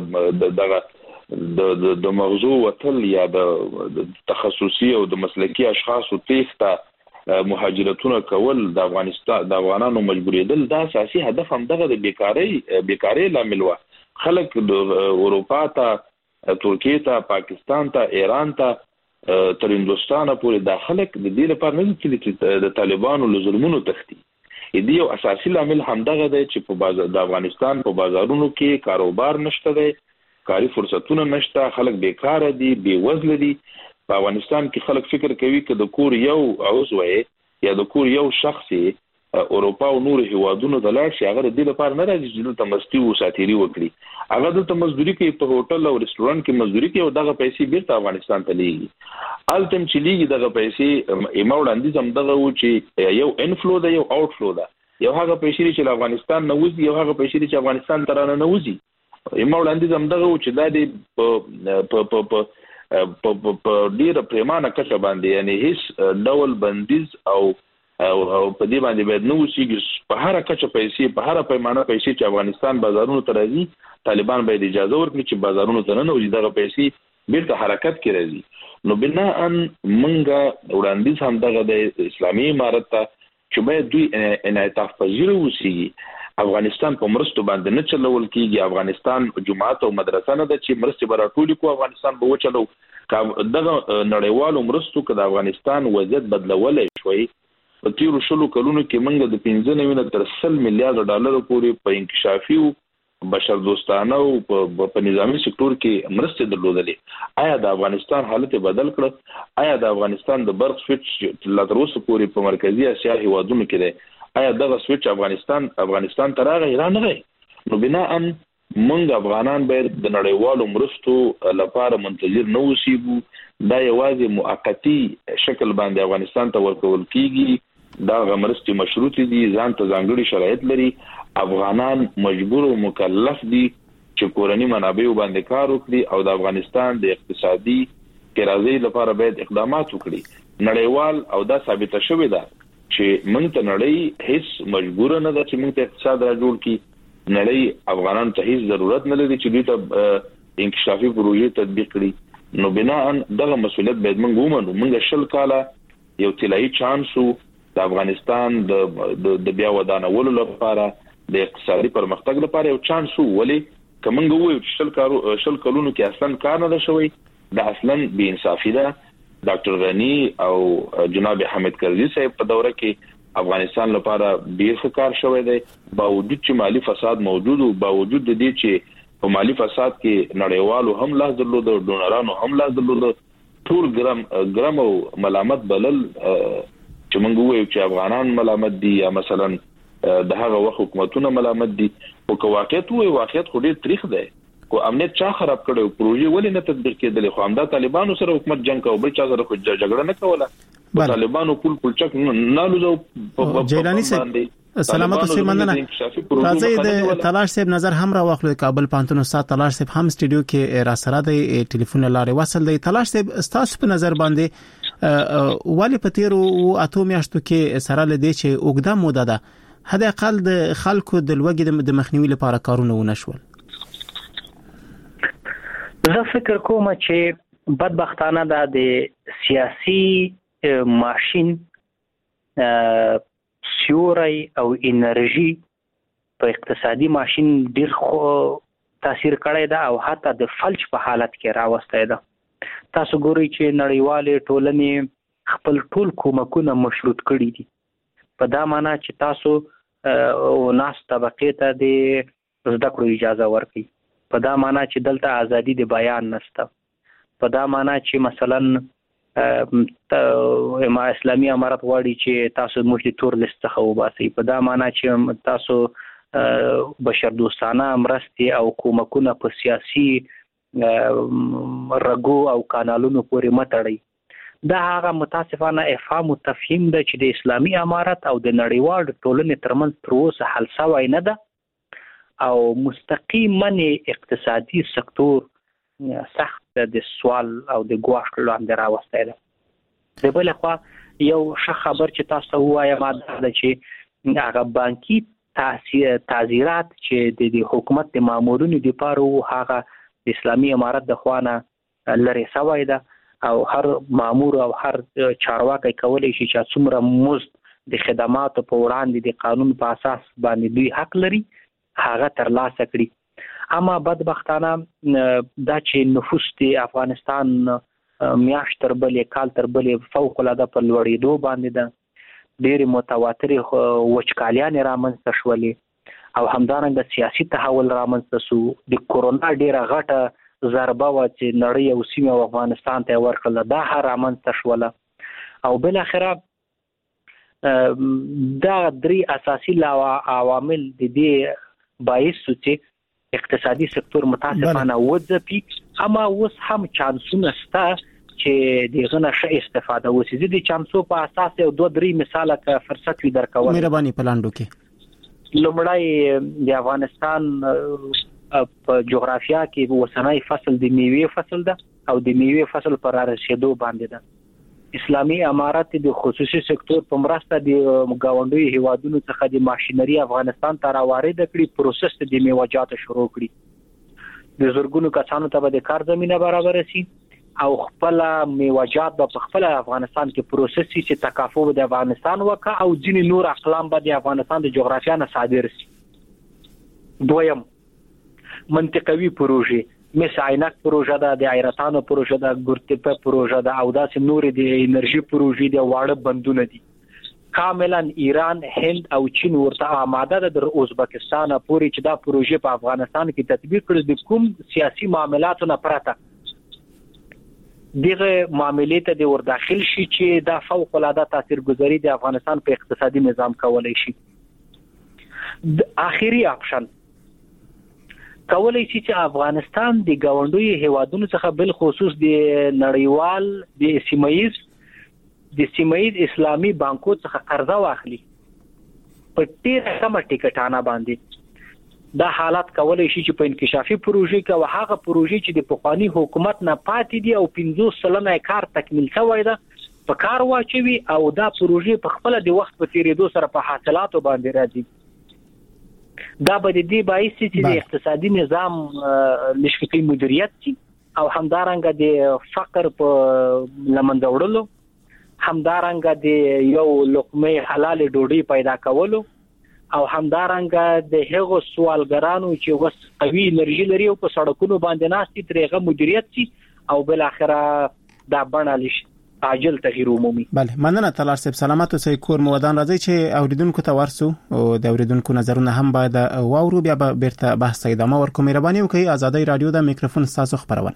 مغزو وتل یا د تخصصي او د مسلکي اشخاصو تېښته مهاجرتونه کول د افغانانو مجبورېدل، دا اساسي هدف هم دغه د بیکاری لامل و. خلک د اروپا ته، ترکیه ته، پاکستان ته، ایران ته، تر هندوستان پورې د خلک د دې لپاره نه چې د طالبانو له ظلمونو تښتي. دې یو اساسي لامل هم دغه دی چې د افغانستان په بازارونو کې کاروبار نشته دی، کاري فرصتونه نشته، خلک بیکار دي، بې وزله دي. په افغانستان کې خلک فکر کوي چې د کور یو عضو یا د کور یو شخص اروپا او نور هیوادونو د لاړ شي هغه د دې لپاره نه راځي چې دلته مستی او ساتيري وکړي هغه دلته مزدوري کوي په هوټل او رستورانت کې مزدوري کوي او دغه پیسې بیرته افغانستان ته لیږي التم چې لیږي دغه پیسې ایموړاندې زم دغه و چې یو انفلو ده یو اوټ فلو ده یو هغه پیسې چې افغانستان نه وځي یو هغه پیسې چې افغانستان ترانه نه وځي ایموړاندې زم دغه و چې دا د په ډیره پریمانه کچه باندې یعنی هیڅ ډول بندیز او په دې باندې باید نو وسیږي په هر کچه پیسې په هر پیمانه پیسې چې افغانستان بازارونو ته راځي طالبان باید اجازه ورکړي چې بازارونو ته نه وځي دغه پیسې بیرته حرکت کې راځي نو بنا ان منګه وړاندیز هم دغه د اسلامي امارت ته چې باید دوی انعطاف پذیر وسیږي افغانستان په مرستو باندې نه چلول کیږي افغانستان جماعت او مدرسه نه د چې مرستې براټولي کو افغانستان به وچلو دغه نړیوالو مرستو کې د افغانستان وضعیت بدلولای شوی په تیرو شلو کلونو کې منګه د 15 نه تر 100 میلیارډ ډالر پورې په انکشافي او بشردوستانه او په نظامی سکتور کې مرستې درلودلې آیا د افغانستان حالت بدل کړ آیا د افغانستان د برق سویچ لا تر اوسه پورې په مرکزی اسیا هیوادونو کې دی آیا دغه سویچ افغانستان ته راغی ایران نه نو بنا ان موږ افغانان باید د نړیوالو مرستو لپاره منتظر نه اوسېږو دا یوازې موقتی شکل باندې افغانستان ته ورکول کیږي دا غمرستي مشروط دي ځان ته ځانګړي شرایط لري افغانان مجبور او مکلف دي چې کورنی منابع باندې کار وکړي او د افغانستان د اقتصادي کرازي لپاره باید اقدامات وکړي نړیوال او دا ثابته شوې ده چې موږ ته نړۍ هیڅ مجبور نه ده چې موږ ته اقتصاد را جوړ کړي نړۍ افغانان ته هیڅ ضرورت نه لري چې دوی ته انکشافي پروژې تطبیق کړي نو بنا ان دغه مسؤلیت باید موږ ومنو موږ شل کاله یو طلایی چانسو د افغانستان د بیا ودانولو لپاره د اقتصادي پرمختګ لپاره یو چانس ولی کومنګ وو شل کلونو کې اصلا کار نه شوی دا اصلا بی انصافی ده ډاکټر غنی او جناب حمید کرزی صاحب په دوره کې افغانستان لپاره ډیر کار شوی دی باوجود چې مالی فساد موجود او باوجود د دې چې په مالی فساد کې نړیوالو هم لاس درلود ډونرانو هم لاس درلود ټول ګرام او ملامت بلل چې موږ وایو چې افغانان ملامت دي یا مثلا د هغه وخت حکومتونه ملامت دي او که واقعیت وي واقعیت خو ډیر تاریخ دی کو امنیت چا خراب کړو پروژې ولې نه تطبیق کېدلې خو همدا طالبانو سره حکومت جنگ کوي بل چا سره خو جګړه نه کوله طالبانو پول چک نه لوزو جیلانی صاحب سلامت اوسئ مننه راځي د تلاش صاحب نظر هم را واخلو کابل پانتون استاد تلاش صاحب هم سټډیو کې را سره د ټلیفون لارې وصل دی تلاش صاحب استاد په نظر باندې ولی په تیرو اتو میاشتو کې سره لدی چې اوګدا موده ده هدا اقل د خلکو د لوګي د مخنیوي لپاره کارونه ونشول زه فکر کوم چې بدبختانه د سیاسي ماشين سیوري او انرژي په اقتصادي ماشين ډیر تاثیر کړی دا او حتی د فلج په حالت کې راوسته ده تاسو ګورئ چې نړیوالې ټولنې خپل ټول کومکونه مشروط کړي دي په دا معنی چې تاسو ناس طبقه ته د زده کړو اجازه ورکړي په دا معنی چې دلته ازادي د بیان نشته په دا معنی چې مثلا اسلامي امارت غواړي چې تاسو موږ تور لیست څخه وباسي په دا معنی چې تاسو بشردوستانه مرستې او کومکونه په سیاسي رګو او کانالونو پورې متړي دا هغه متاسفانه افهام او تفهیم ده چې د اسلامي امارت او د نړیوال ټولنې ترمنځ تر اوسه حل شوی نه ده او مستقیما اقتصادي سکتور سخت د سوال او د ګواښ لاندې راوستی ده د بل خوا یو ښه خبر چې تاسو وایم دا چې هغه بانکي تعزیرات چې د حکومت د مامورینو لپاره هغه د اسلامي امارت د خوانه لري سوی ده او هر مامور او هر چارواکي کولی شي چې څومره مزد د خدماتو په وړاندې د قانون په اساس باندې دوی حق لري هغه ترلاسه کړي اما بدبختانه دا چې نفوس د افغانستان میاشت تر بلې کال تر بلې فوق العاده په لوړېدو باندې ده ډېر متواتر وچکالیان رامنځته شولې او همدارنګه سیاسي تحول رامنځته شو د کورونا ډیره غټه ضربه و چې نړۍ او سیمه او افغانستان ته ورکړه دا رامنځته شوله او بل اخره دا درې اساسي عوامل د دې باعث چې اقتصادي سکتور متاسفانه وځي، اما اوس هم چانسونه شته چې دغه نشه استفاده وشي. د چانسو په اساس یو 2-3 مثاله کا فرصت وي درکول. مهرباني پلاندو کې لومړی د افغانستان په جغرافیا کې وسنۍ فصل د میوې فصل ده او د میوې فصل پر رسیدو باندې ده. اسلامي امارات د خصوصي سکتور په مرسته د گاونډي هیوادونو څخه د ماشينري افغانستان ته راوارد کړي، پروسس د میوه‌جات شروع کړي. د زورګونو کسانو ته د کار زمينه برابر شي او خپل میوه‌جات په خپل افغانستان کې پروسس شي چې تکافو د افغانستان وکا او ځینې نور اقلام به د افغانستان د جغرافیا نه صادر شي. دویم منطقوي پروژې مثل عینک پروژه ده، د ایرتانو پروژه ده، ګورتپه پروژه ده او داسې نور د انرژي پروژې د واړه بندونه دي. کاملا ایران، هند او چین ورته آماده ده د ازبکستان پورې چې دا پروژې په افغانستان کې تطبیق کړي. د کوم سیاسي معاملاتو نه پرته دغه معاملې ته د ور داخل شي چې دا فوق العاده تاثیرګذاري د افغانستان په اقتصادي نظام کولای شي. د اخیری اپشن کولای شي چې افغانستان د گاونډي هیوادونو څخه بل خصوص د نړیوال د سیمایي اسلامي بانکو څخه قرضه واخلي په ډیره کمه ټیکټانه باندې. دا حالت کولای شي چې په انکشافي پروژې کې هغه پروژې چې د پخوانی حکومت نه پاتې دي او 50% کار تکمیل شوی ده په کار واچوي او دا پروژې په خپل د وخت په تیریدو سره په حاصلاتو باندې راځي. دا به د دې باعث چې د اقتصادي نظام نشکتي مدیریت شي او همدارنګه د فقر په لمنځه وړلو، همدارنګه د یو لقمه حلال ډوډۍ پیدا کولو او همدارنګه د هغو سوالګرانو چې وس قوي انرژي لري او په سړکونو باندې ناشتي ترغه مدیریت شي او بل اخره دا بڼه عاجل تغییر عمومي. بله، مننه تلار صاحب. سلامات اوسئ. کور مو ودان. راځي چې اوریدونکو ته ورسو او د اوریدونکو نظرونه هم باید واورو، بیا به بیرته بحث ادامه ورکوم. مهرباني وکړئ آزادۍ رادیو د میکروفون تاسو خبرونه.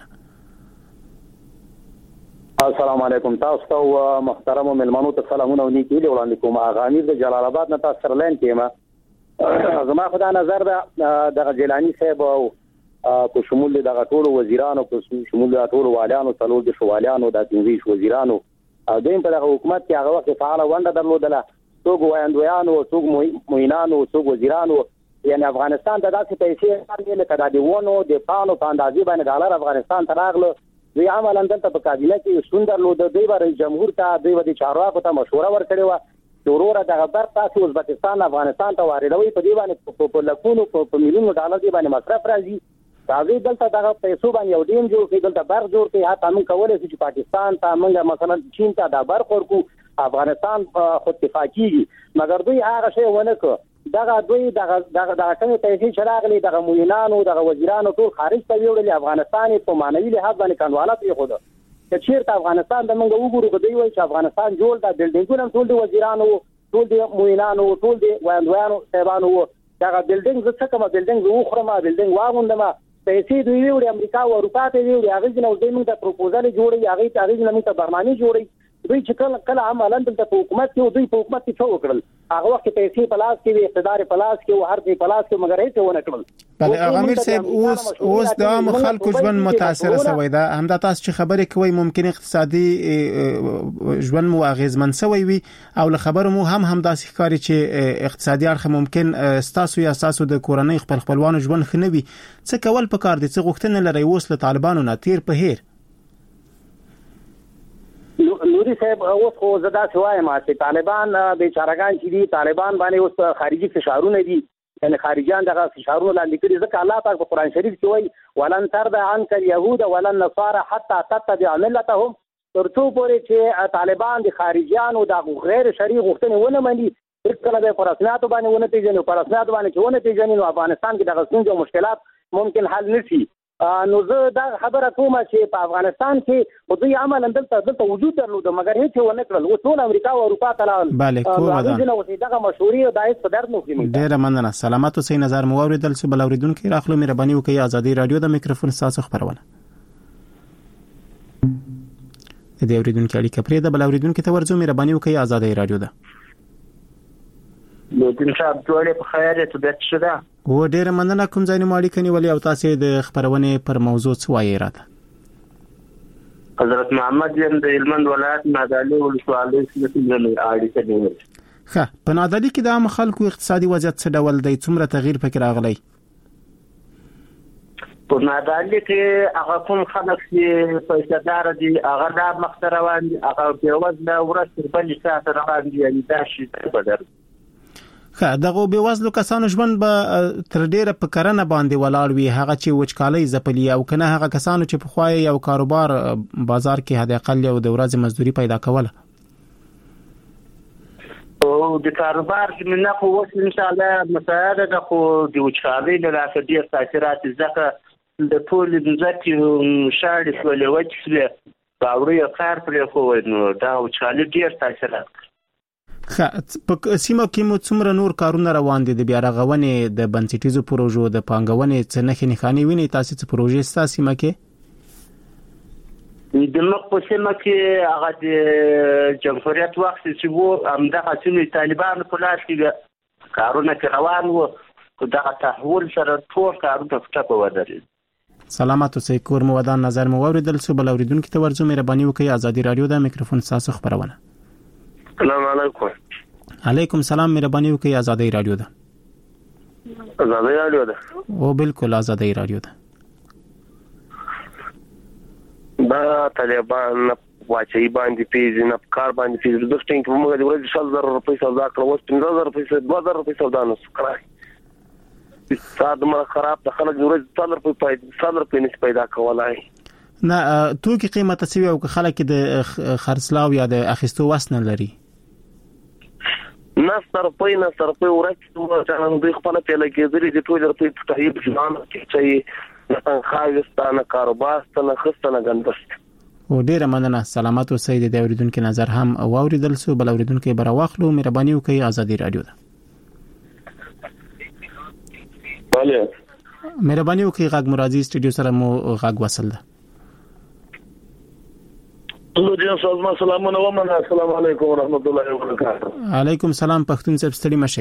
السلام علیکم. تاسو ته محترم ملمنو ته سلامونه او نیکی وړاندې کوم. اغانیر د جلال آباد نه تاسو سره لاین کېما. زما خدای نظر د جیلانی صاحب او په شمول د ټولو وزیرانو، په شمول د ټولو والیانو، څلور د شوالانو، د 23 وزیرانو او دیم په دغه حکومت کې هغه وخت فعال ونده درلودله. څوک وایندویانو، څوک موینانو، څوک وزیرانو، یعنی افغانستان د داسې پیسې باندې لکه د ونو د پانو په اندازې باندې ډالر افغانستان ته راغله. دوی عملاً دلته په کابینه کې شتون درلود. دوی به جمهور ته، دوی به چارواکو ته مشوره ورکړې وه چې وروره دغه بر تاسو ازبکستان افغانستان ته واردوي، په دې باندې په لکونو په میلیونو ډالر دې باندې مصرف راځي. راځي دلته دغه پیسو باندې یو ډیم جوړ کړي، دلته برق جوړ کړي. حتی موږ کولی شو چې پاکستان ته موږ مثلا چین ته دا برق ورکو، افغانستان خود دفاع کیږي. مګر دوی هغه شی ونه کړ. دوی دغه کومې پیسې چې راغلي دغه موینانو، دغه وزیرانو ټول خارج ته ویوړلې. افغانستان په معنوي لحاظ باندې کنواله پرېښوده. چې چېرته افغانستان د موږ وګورو که دوی وایي چې افغانستان جوړ ده، بلډینګونه ټول د وزیرانو، ټول د موینانو، ټول د ویاندویانو صاحبانو وو. دغه بلډینګ زه څه کومه بلډینګ زه وخورم، بلډینګ واغوندم، پیسې دوی ویوړي امریکا او اروپا ته ویوړي. هغې نه دوی موږ ته پروپوزل جوړوي، هغې نه موږ ته برنامې جوړوي. دوی چې کله عملاً دلته په حکومت کې دوی په حکومت کې څه وکړل؟ هغه وخت پیسې په لاس کې وي، اقتدار په لاس کې و، هر څه په لاس کې، مګر هیڅ ونه کړل. بله امیر صاحب، اوس د عام خلکو ژوند متاثر شوی ده. همدا تاسو چې خبرې کوي ممکن اقتصادي ژوند مو اغیزمن شوی وي او له خبرو مو هم داسې ښکاري چې اقتصادي اړخ ممکن ستاسو یا ستاسو د کورنۍ خپلوانو ژوند ښه نه وي. څه کول پکار دي؟ څه غوښتنې لرئ اوس له طالبانو نه تیر په هیر؟ نوري صاحب، اوس خو زه داسې وایم چې طالبان بیچارهګان چې دي، طالبان باندې اوس خارجي فشارونه دي، یعنی خارجيان دغه فشارونه لاندې کړي. ځکه الله پاک په قرآن شریف کې وایي ولن ترضى عنك اليهود ولا النصارى حتى تتبع ملتهم. تر څو پورې چې طالبان د خارجيانو د غیر شرعي غوښتنې ونه مني، کله به په رسمیاتو باندې ونه پیژني، په رسمیاتو باندې چې ونه پیژني، نو افغانستان کې دغه ستونزې او مشکلات ممکن حل نشي. نو زه دا خبره کوم چې په افغانستان کې دوی عملاً دلته وجود درلود، مګر هیڅ ونه کړل. اوس ټول امریکا او اروپا ته لاړل. بله، کور ودان. دغه مشورې د هیڅ په درد نه کوي. ډېره مننه. سلامات اوسئ. نظر مو واورېدل. څه بل اورېدونکي راخلو. مهرباني وکړئ آزادۍ رادیو د میکروفون تاسو خبرونه. د دې اورېدونکي اړیکه پرېږده. بل اورېدونکي ته ورځو. مهرباني وکړئ آزادۍ رادیو ده. نو دین صاحب ټول په خیر ته د څه ده و ډیر مننه کوم ځای نه مالی کني ولې او تاسو د خبرونه پر موضوع څه وایي راته حضرت محمد یم د هلمند ولایت نادعلي ولسوالۍ څخه د اړیکه نیول ښه په نادعلي کې د عام خلکو اقتصادي وضعیت څه ډول دی څومره تغییر پکې راغلی په نادعلي کې هغه کوم خلک چې پیسې دي هغه د مختروان هغه په وزن ورسره بل څه روان دي یعنی دا شي بدر دغه به وزلو کسانو ژوند به تر ډیره په کرنه باندې ولاړ وي هغه چې وچکالۍ زپلی او کنه هغه کسانو چې په خوای یو کاروبار بازار کې هدا اقل یو د ورځې مزدوري پیدا کوله او د کاروبار چې نه خو وس ان شاء الله مساعده د خو د وچکالۍ له لاسه ډیر تاثیرات ځکه د ټول ځکه شاړې سولې وچې باوري کار پرې خو نو دا وچکالۍ ډیر تاثیرات په سیمه کې مو څومره نور کارونه روان دي د بیا رغونې د بنسټیزو پروژو د پانګونې څخه نښانې ویني تاسو څه پروژې ستاسو سیمه کې د مخ په سیمه کې هغه د جمهوریت وخت چې وو همدغه چې طالبانو په لاس کې کارونه روان وو دغه تحول سره ټول کارونه ټاپه ودرېد سلامات اوسئ کور مو ودان نظر مو اوریدل سو بل اوریدونکو ته ورزو مهرباني وکړئ ازادي رادیو د میکروفون تاسو خبرونه السلام علیکم علیکم سلام مهرباني وکړئ ازادي رادیو ده ازادي رادیو ده او بالکل ازادي رادیو ده با طالبان واچي باندې پیژ نه کار باندې پیژ د ټینګ په موږ د ورځې 10000 روپۍ سودا کړو 15000 روپۍ 2000 روپۍ سودا نه سکرای صاد مر خراب د خلک ورځ 100 روپۍ نه پیدا کولای نه توکي قیمت څه وي او خلک د خرڅلاو یا د اخیستو وسنه لري نه صرفي ورته دوی خپل په لګي د ټول روپۍ په تایید ځان کې چې نه خاصه کاروبار ستنه خستنه غندست او ډیره مننه سلامات اوسئ د اوریدونکو نظر هم اوریدل سو بل اوریدونکو بر واخلو مهرباني وکړئ ازادي رادیو ده bale مهرباني وکړئ غږ مرادي سټډیو سره مو غږ وصل ده سلامونه ومنه السلام علیکم ورحمت الله وبرکاته علیکم سلام پښتون صاحب ستړي مشه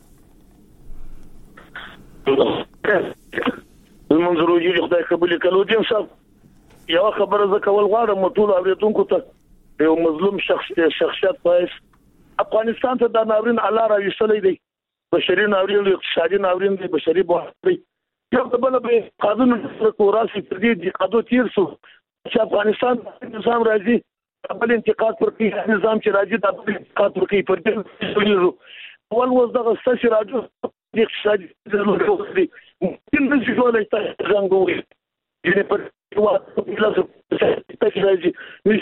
المنظروجي خدای قبول کړو دیم صاحب یو خبره ز کول غواړم ټول اوریدونکو ته یو مظلوم شخصیت پایس افغانستان ته د ناورین اعلی راوښلې دی بشري ناورین اقتصادي ناورین دی بشري بحران یو د بل به قانون راسي تدې د قانون تیر سو چې افغانستان نظام راځي بل انتقاد پر کې نظام چې راځي د انتقاد پر کې پر دې اول وځ د غسه راځي د اقتصادي ضرورت ممکن نشي کولای تاسو څنګه وایي چې په وخت کې لازم تاسو راځي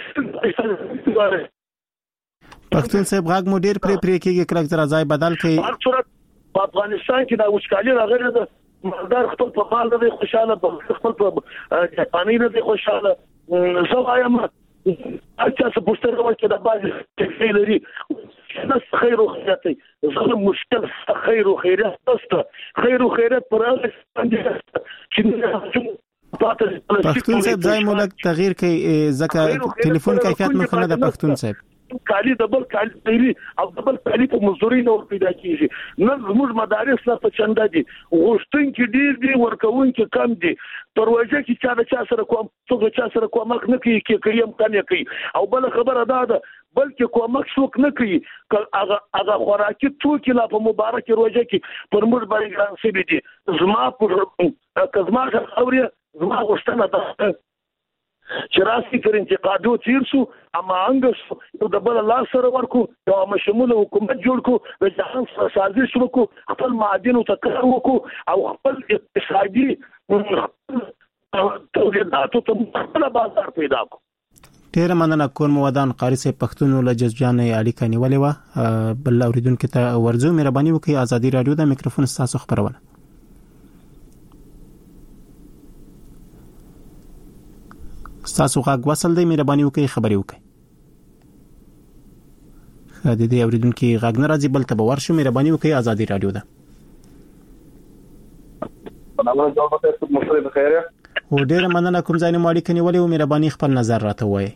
پښتون صاحب غږ مو ډیر پرې کېږي کله چې راځي بدل کړي په افغانستان کې د وچکالي راغلي ده مالدار خپل په مال نه خوشاله خپل په جاپاني نه خوشاله زه وایم اچھا څه پوښتنه وکړه د باز څه لري ناس خیر او خیرات ظلم مشکل خیر او خیرات است خیر او خیرات پر پښتون صاحب ځای مولک تغییر کوي ځکه ټلیفون کیفیت مخ نه د پښتون صاحب کالی دبل کالی او دبل کالی په مزدوري نور پیدا کیږي نن زموږ مدارس لا په چنده دي غوښتن کې ډیر دي ورکون کې کم دي پروژه کې چا سره کوم څوک چا سره کوم نه کوي کې کيم کنه کوي او بل خبره ده بلکې کومک څوک نه کوي هغه خوراکي توکي لا په مبارک روزه کې پر موږ باندې ګران سي دي زما کزما خبره زما غوښتنه ده چې راسي پر انتقادو تیر سو اما انګس یو د بل الله سره ورکو یو مشمول حکومت جوړ کو د جهان سره سازش وکړو خپل معادن او تکرار وکړو او خپل اقتصادي تولیداتو ته خپل بازار پیدا کو ډیر مننه کور مو ودان قاری صاحب پښتون ول جزجان اړیکه نیولې و بل اوریدونکو ته ورزو مهرباني وکړئ ازادي رادیو د میکروفون تاسو خبرونه تاسو غږ وصل دی مهرباني وکړئ خبري وکړئ د دې اوریدونکو غږ نه راځي بل ته باور شو مهرباني وکړئ ازادي رادیو ده او ډیر مننه کوم ځای نه ماړی کني ولې مهرباني خپل نظر راته وایي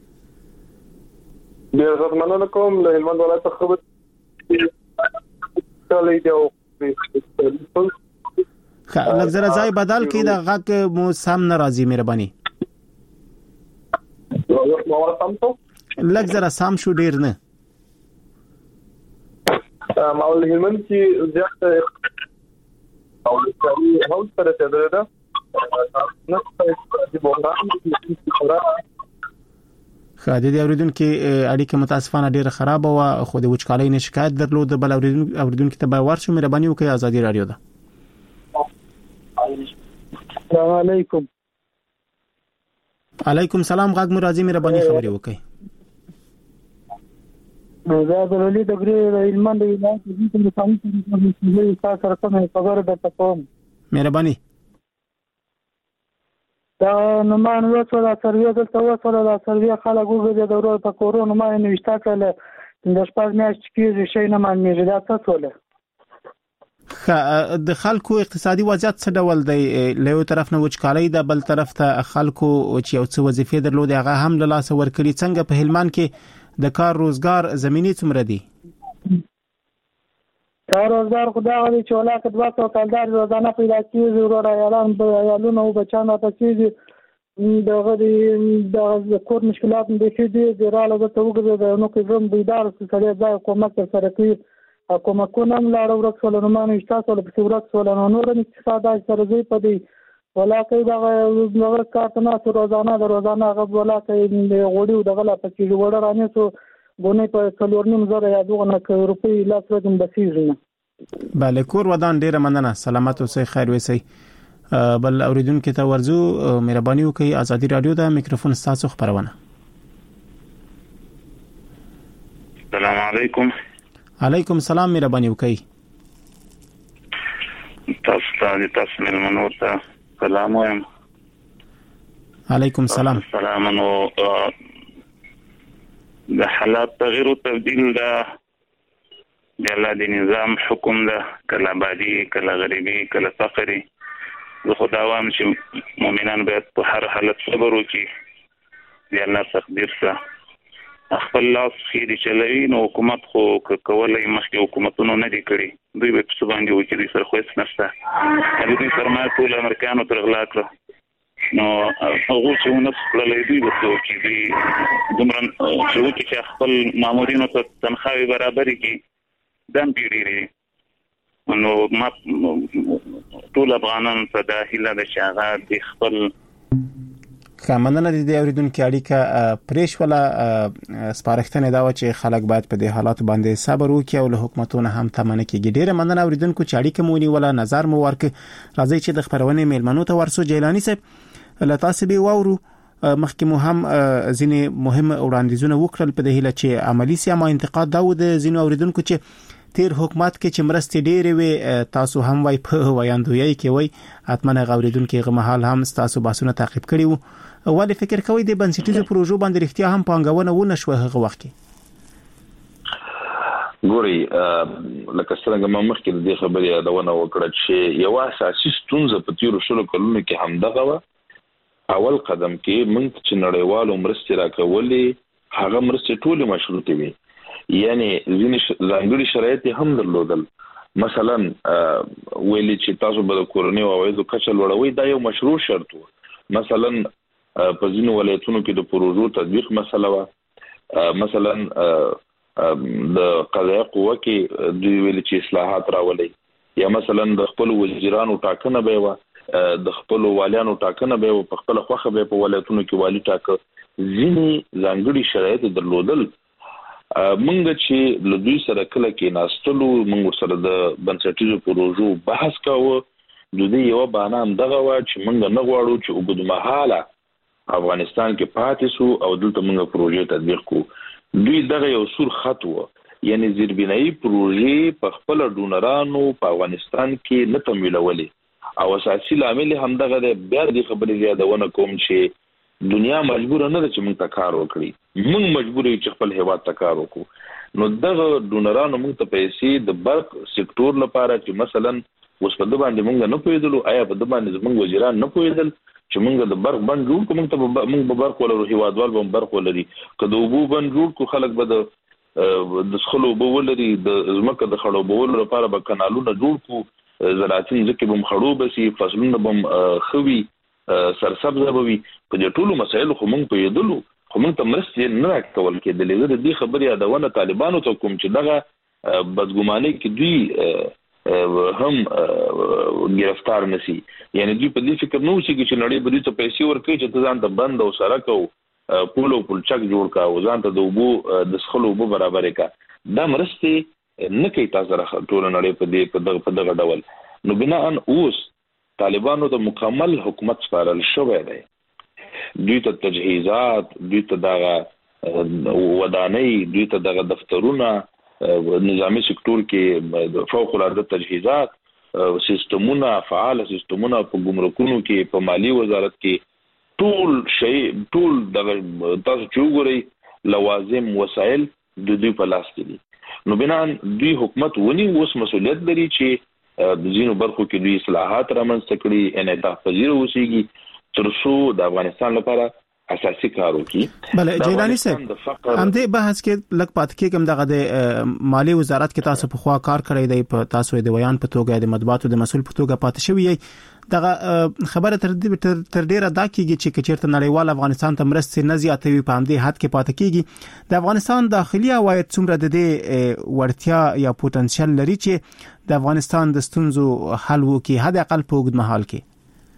ډیر مننه کوم له هلمند ولایت څخه کلی دی لږ زره ځای بدل کړئ د غږ مو سم نه راځي مهرباني لږ زره سم شو ډیر نه ماول هلمند کې زیات او هاو سره ته ده نه چې بوندان خاطر دی اوریدونکو اړیکه متاسفانه ډیره خراب و خو د وچکالۍ نه شکایت درلود بل اوریدونکو ته به ورشو مهرباني وکړئ ازادي رادیو ده السلام علیکم علیکم سلام غږ مو راځي مهرباني خبري وکړئ دا د ولې د ګری علمان د ولایت د دې په اړه چې تاسو سره کومه خبره ده تاسو مهرباني دا نومان وڅوله سروې دلته وڅوله دا سروې خلک وګړي د ورو په کورونا باندې نوښتا کړل د شپږ میاشتې کې شي نه مانېږي دا څه وله د خلکو اقتصادي وضعیت څه ډول دی له یو طرف نه وچکالۍ د بل طرف ته خلکو چې یو څه وظیفې درلود هغه هم له لاس ورکړي څنګه په هلمند کې د کار روزګار زميني څومره دي کار روزګار خدای غوړي چې ولاکه 200 کلدار روزانه پیدا کیږي ورو اعلان به یالونه او بچانه تاسو دغه د کور مشکلات د دې رااله د توګه د نو کې زم بيدار سره ځای حکومت سره کوي حکومتونه لاړ ورکول نو مانه تاسو له څورک سول نو نور اقتصادي سره زی پدې ولاکه دغه کارتنه روزانه د روزانه غو ولاکه غوړي دغه لا پکې وړه رانه سو بونه په څلورنیم زره یا 2 روپۍ لاس راځم بسیږي بله کور ودان ډیره مننه سلامت اوسئ خیر وسئ بل اوریدونکو ته ورزو مهرباني وکړئ ازادي رادیو د میکروفون تاسو خبرونه السلام علیکم علیکم سلام مهرباني وکړئ تاسو ملمنو ته سلام وایم علیکم سلام سلامونو د حالات تغییر او تبديل دا د نظام حکم ده کله آبادی کله غریبی کله فقری زه خداوام چې مؤمنان باید په هر حالت صبر وکړي د الله تقدیر سره خپل لاس خېری چلوي نو حکومت خو کولای مخکې حکومتونو نه دي کړی دوی به څه باندې وکړي سره خو هیڅ نشته دوی سرمایه ټول امریکایانو تر غلا کړ نو هغه چې ونس کولای دی ورته چې دومره چې خپل مامورینو ته تنخواهي برابر کړي دم پیډيري نو ما ټول افغانان په داخله د شاغات د خپل خامننه د اوریدونکو اړیکه پریش ولا سپارښتنه دا و چې خلک باید په دې حالات باندې صبر وکړي او له حکومتونو هم تمنه کېږي ډیره مننه اوریدونکو چې اړیکه مونږ ولا نظر مو ورک راځي چې د خبرونه میلمنو ته ورسو جیلانی صاحب له تاسو به وورو مخکې مو هم ځینې مهم وړاندیزونه وکړل په دې هیله چې عملی سي ما انتقاد دا و د ځینو اوریدونکو چې تیر حکومت کې چې مرستې ډېرې وي تاسو هم وای په وایاندوی کې وای اتمنه غوړیدونکو غمحال هم تاسو باسونه تعقیب کړي وو ولې فکر کوي د بنسټیزو پروژو باندې اړتیا هم پانګونه ونه شو هغه وخت کې ګوري لکه څنګه مخکې د خبرې یادونه وکړه چې یو اساسي ستونزه په تیر شلو کلونو کې هم دغه اول قدم کې موږ چې نړیوالو مرستې راکولې هغه مرستې ټول مشروطه وي یعنی ځینې ځانګړي شرایط هم درلودل مثلا ویلي چې تاسو به د کورنۍ عوایدو کچه لوړوي دا یو مشروع شرط و مثلا په ځینو ولایتونو کې د پروژو تطبیق مسله و مثلا د قضایي قوه کې دوی ویلي چې اصلاحات راولي یا مثلا د خپل وزیرانو ټاکنه به و د خپل والیانو ټاکنه به په خپل خوخه به په ولایتونو کې والی ټاکه ځینې ځانګړي شرایط درلودل مونږ چې له دوی سره کله کې ناستلو مونږ سره د بنسټیزو پروژو بحث کاوه د دې یو بهانه هم دغه و چې مونږ نه غواړو چې وګدمحاله افغانستان کې پاتې سو او دلته مونږ پروژې تطبیق کو دوی دغه یو سور خط و یعنی زیربنایي پروژې په خپل ډونرانو په افغانستان کې نه تمویلولې او اساسي لامل هم دغه بیا د خبرې زیادونه کوم چې دنیا مجبور نه ده چې موږ ته کار وکړي موږ مجبور یو چې خپل هیواد ته کار وکړو نو دغه ډونرانو موږ ته پیسې د برق سکتور لپاره چې مثلا اوس په د باندې موږ نه پوهېدلو آیا په د باندې موږ وزیران نه پوهېدل چې موږ د برق بند جوړ کوم ته موږ به برق ولرو هیوادوال به برق ولري که د اوبو بند جوړ کو خلک به د د خلو بولري د زمکه د خړو بول لپاره به کانالونه جوړ کو زراعتي ځکه به مخړو بسي فصلونه به خوي سرسبزه بوي په دې ټولو مسایلو خو موږ په یدلو خو موږ ته مرستې نه راکول کېدلې د دې خبرې یادونه طالبانو ته کوم چې دغه بدګماني کې دوی هم گرفتار نسی یعنی دوی په دې فکر نه وسی چې نړۍ به دې ته پیسې ورکړي چې ځان ته بند او سړک او پول او پلچک جوړ کا او ځان ته د وبو د خلکو وبو برابر کا دا مرستې نه کوي تاسو راخ ټول نړۍ په دغه ډول نو بنا ان اوس طالبانو ته مکمل حکومت سپارل شوی دی دوی ته تجهیزات دوی ته دغه ودانۍ دوی ته دغه دفترونه نظامی سکتور کې فوق العاده تجهیزات سیستمونه فعال سیستمونه په ګمرکونو کې په مالی وزارت کې ټول شی ټول دغه تاسو چوغوري لوازم وسایل د دوی په لاس کې دي نو بنا دوی حکومت ونی اوس مسؤلیت لري چې د ځینو برخو کې دوی اصلاحات رامنځته کړي انعطاف پذیر اوسېږي تر څو د افغانستان لپاره اساسي کار وکړي. بله جیلانی صاحب هم دې بحث کې لږ پات کې کوم دغه د مالی وزارت کې تاسو په خوا کار کړی دی په تاسو د بیان په توګه د مطبوعاتو د مسول په توګه پات شوی دغه خبره تر ډیره دا کیږي چې چیرته نړیوال افغانستان ته مرستې نه زیاتوي په همدې حد کې پات کیږي د افغانستان داخلي عواید څومره د دې ورتیا یا پوتنشل لري چې د افغانستان د ستونزو حل وکړي حد اقل په اوږد مهال کې.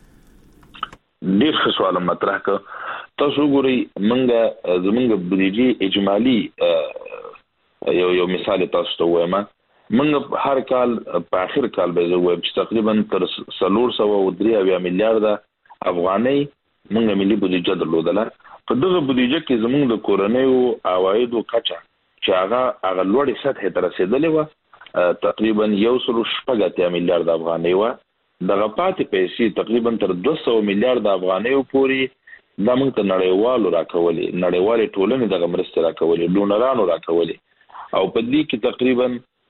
ډیر ښه سوال مطرح کړ. تاسو ګورئ زمونږ بودیجه اجمالی یو مثال تاسو ته وایم موږ هر کال په اخر کال به زه وایم چې تقریبا تر 303 میلیارډ افغانۍ موږ ملي بودیجه درلودله په دغه بودیجه کې زمونږ د کورنیو عوایدو کچه چې هغه لوړې سطح ته رسیدلې و تقریبا 1.8 میلیارډ افغانۍ و دغه پاتې پیسې تقریبا تر 200 میلیارډ افغانۍ پورې دا موږ ته نړیوالو راکولې نړیوالې ټولنې دغه مرستې راکولې ډونرانو راکولې او په دې کې تقریبا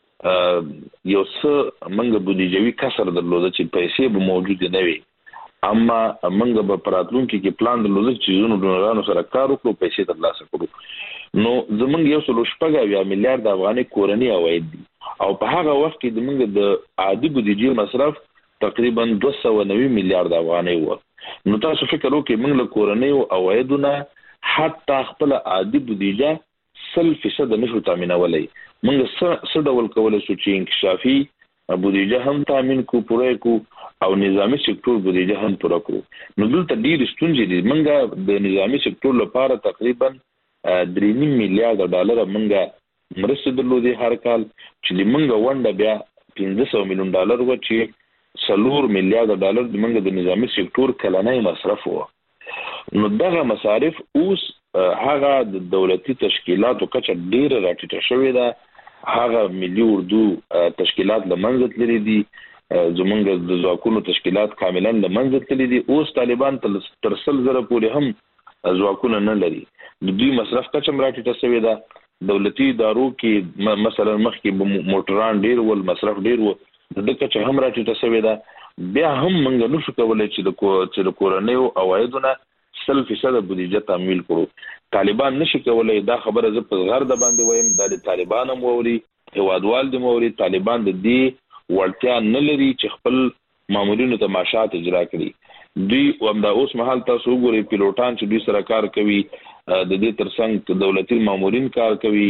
یو څه موږ بودیجوي کسر درلوده چې پیسې به موجود نه وي اما موږ به پراتلونکو کې پلان درلوده چې زونو ډونرانو سره کار وکړو پیسې ترلاسه کړو نو زمونږ 1.8 میلیارډ افغانۍ کورنی عواید دي او په هغه وخت کې موږ د عادي بودیجې مصرف تقریبا 290 میلیارډ افغانۍ و نو تاسو فکر وکړئ موږ له کورنیو عوایدونه حتی خپل عادي بودیجه 100% نشو تامینولای موږ څه ډول کولای شو چې انکشافي بودیجه هم تامین کو پوره کو او نظامی سکتور بودیجه هم پوره کړو نو دلته ډیر ستونزې دي موږ د نظامی سکتور لپاره تقریبا 3 میلیارډ ډالر موږ مرستې درلودې هر کال چې موږ ونده بیا 500 میلیون ډالر و چې 4 میلیارډ ډالر د منګه د نظامی سکتور کلنۍ مصرف وو نو دغه مصارف اوس هغه د دولتي تشکیلاتو کچه ډیر راټیټه شوې ده هغه ملي اردو تشکیلات لمنځه تللي دي زمونږ د ځواکونو تشکیلات کاملا لمنځه تللي دي اوس طالبان تر 100,000 پورې هم ځواکونه نه لري د دوی مصرف کچه راټیټه شوې ده دولتي ادارو کې مثلا مخکې موټران ډیر ول مصرف ډیر و دغه چې هم راټیټه شوې ده بیا هم موږ نشو کولای چې د کورنیو عوایدونه 100% بودیجه تامین کړو طالبان نشي کولای دا خبره زه په غرض باندې وایم د طالبان موري هوادوال د موري طالبان د دې ورتیا نه لري چې خپل مامورینو ته معاشات اجرا کړي دوی ومدا اوس مهال تاسو وګورئ پیلوټان چې دوی سره کار کوي د دې ترڅنګ دولتي مامورین کار کوي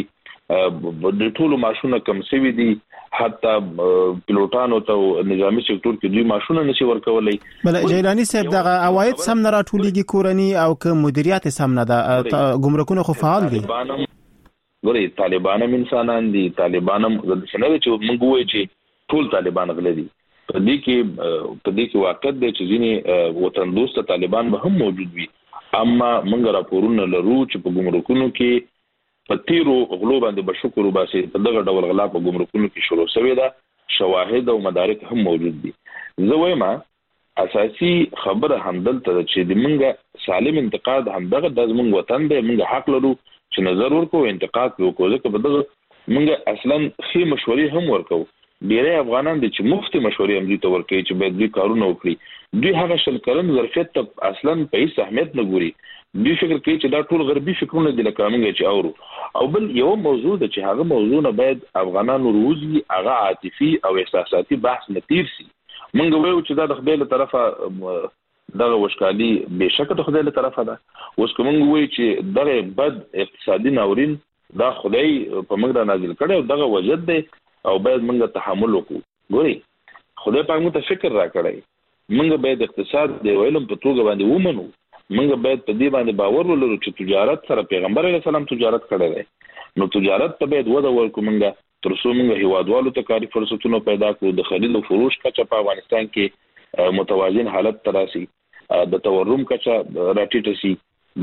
د ټولو معاشونه کم شوي دي حتی پیلوټانو ته نظامی سکتور کې دوی معاشونه نشي ورکولای. بل جیلانی صاحب دغه عواید سم نه راټولېږي کورنی او که مدیریت سم نه ده ګمرکونه خو فعال دي ګوري طالبان انسانان دي طالبان هم څنګه چې موږ وایو چې ټول طالبان غلي دي په دې کې واقع دي چې ځینې وطن دوست طالبان به هم موجود وي اما موږ راپورونه لرو چې په ګمرکونو کې په تیرو غلو باندې بشکر وباسي په دغه ډول غلا په ګمرکونو کې شروع شوې ده شواهد او مدارک هم موجود دي زه وایم اساسي خبره همدلته چې د منګه سالم انتقاد همدغه د زمونږ وطن دی منګه حق لرو چې نظر ورکو انتقاد وکړو ځکه په دغه منګه اصلا خې مشورې هم ورکو ډیری افغانان دي چې مفت مشورې هم دي تور کوي چې به دوی کارونه وکړي دوی هغه شل کلن ظرفیت ته اصلا په هیڅ اهمیت نه ګوري دوی فکر کوي چې دا ټول غربي فکرونه دي لکه موږ چې اورو. او بل یو موضوع ده چې هغه موضوع نه باید افغانانو روزي هغه عاطفي او احساساتي بحث نه تیر شي. موږ وایو چې دا د خدای له طرفه دغه وشکالي بهشکه د خدای له طرفه ده. اوس کوم وایي چې دغه بد اقتصادي ناورین دا خدای په موږ را نازل کړي او دغه وجد دی او باید موږ تحمل وکړو. ګوري خدای په موږ ته فکر را کړی، موږ باید اقتصاد د علم په توګه باندې ومنو. موږ باید په دې باندې باور ولرو چې تجارت سره پیغمبر علیه السلام تجارت کړی دی، نو تجارت ته باید وده ورکړو. موږ تر څو موږ هیوادوالو ته کاري فرصتونه پیدا کړو، د خرید او فروش کچه په افغانستان کې متوازن حالت تراسي، د تورم کچه راټیټه شي،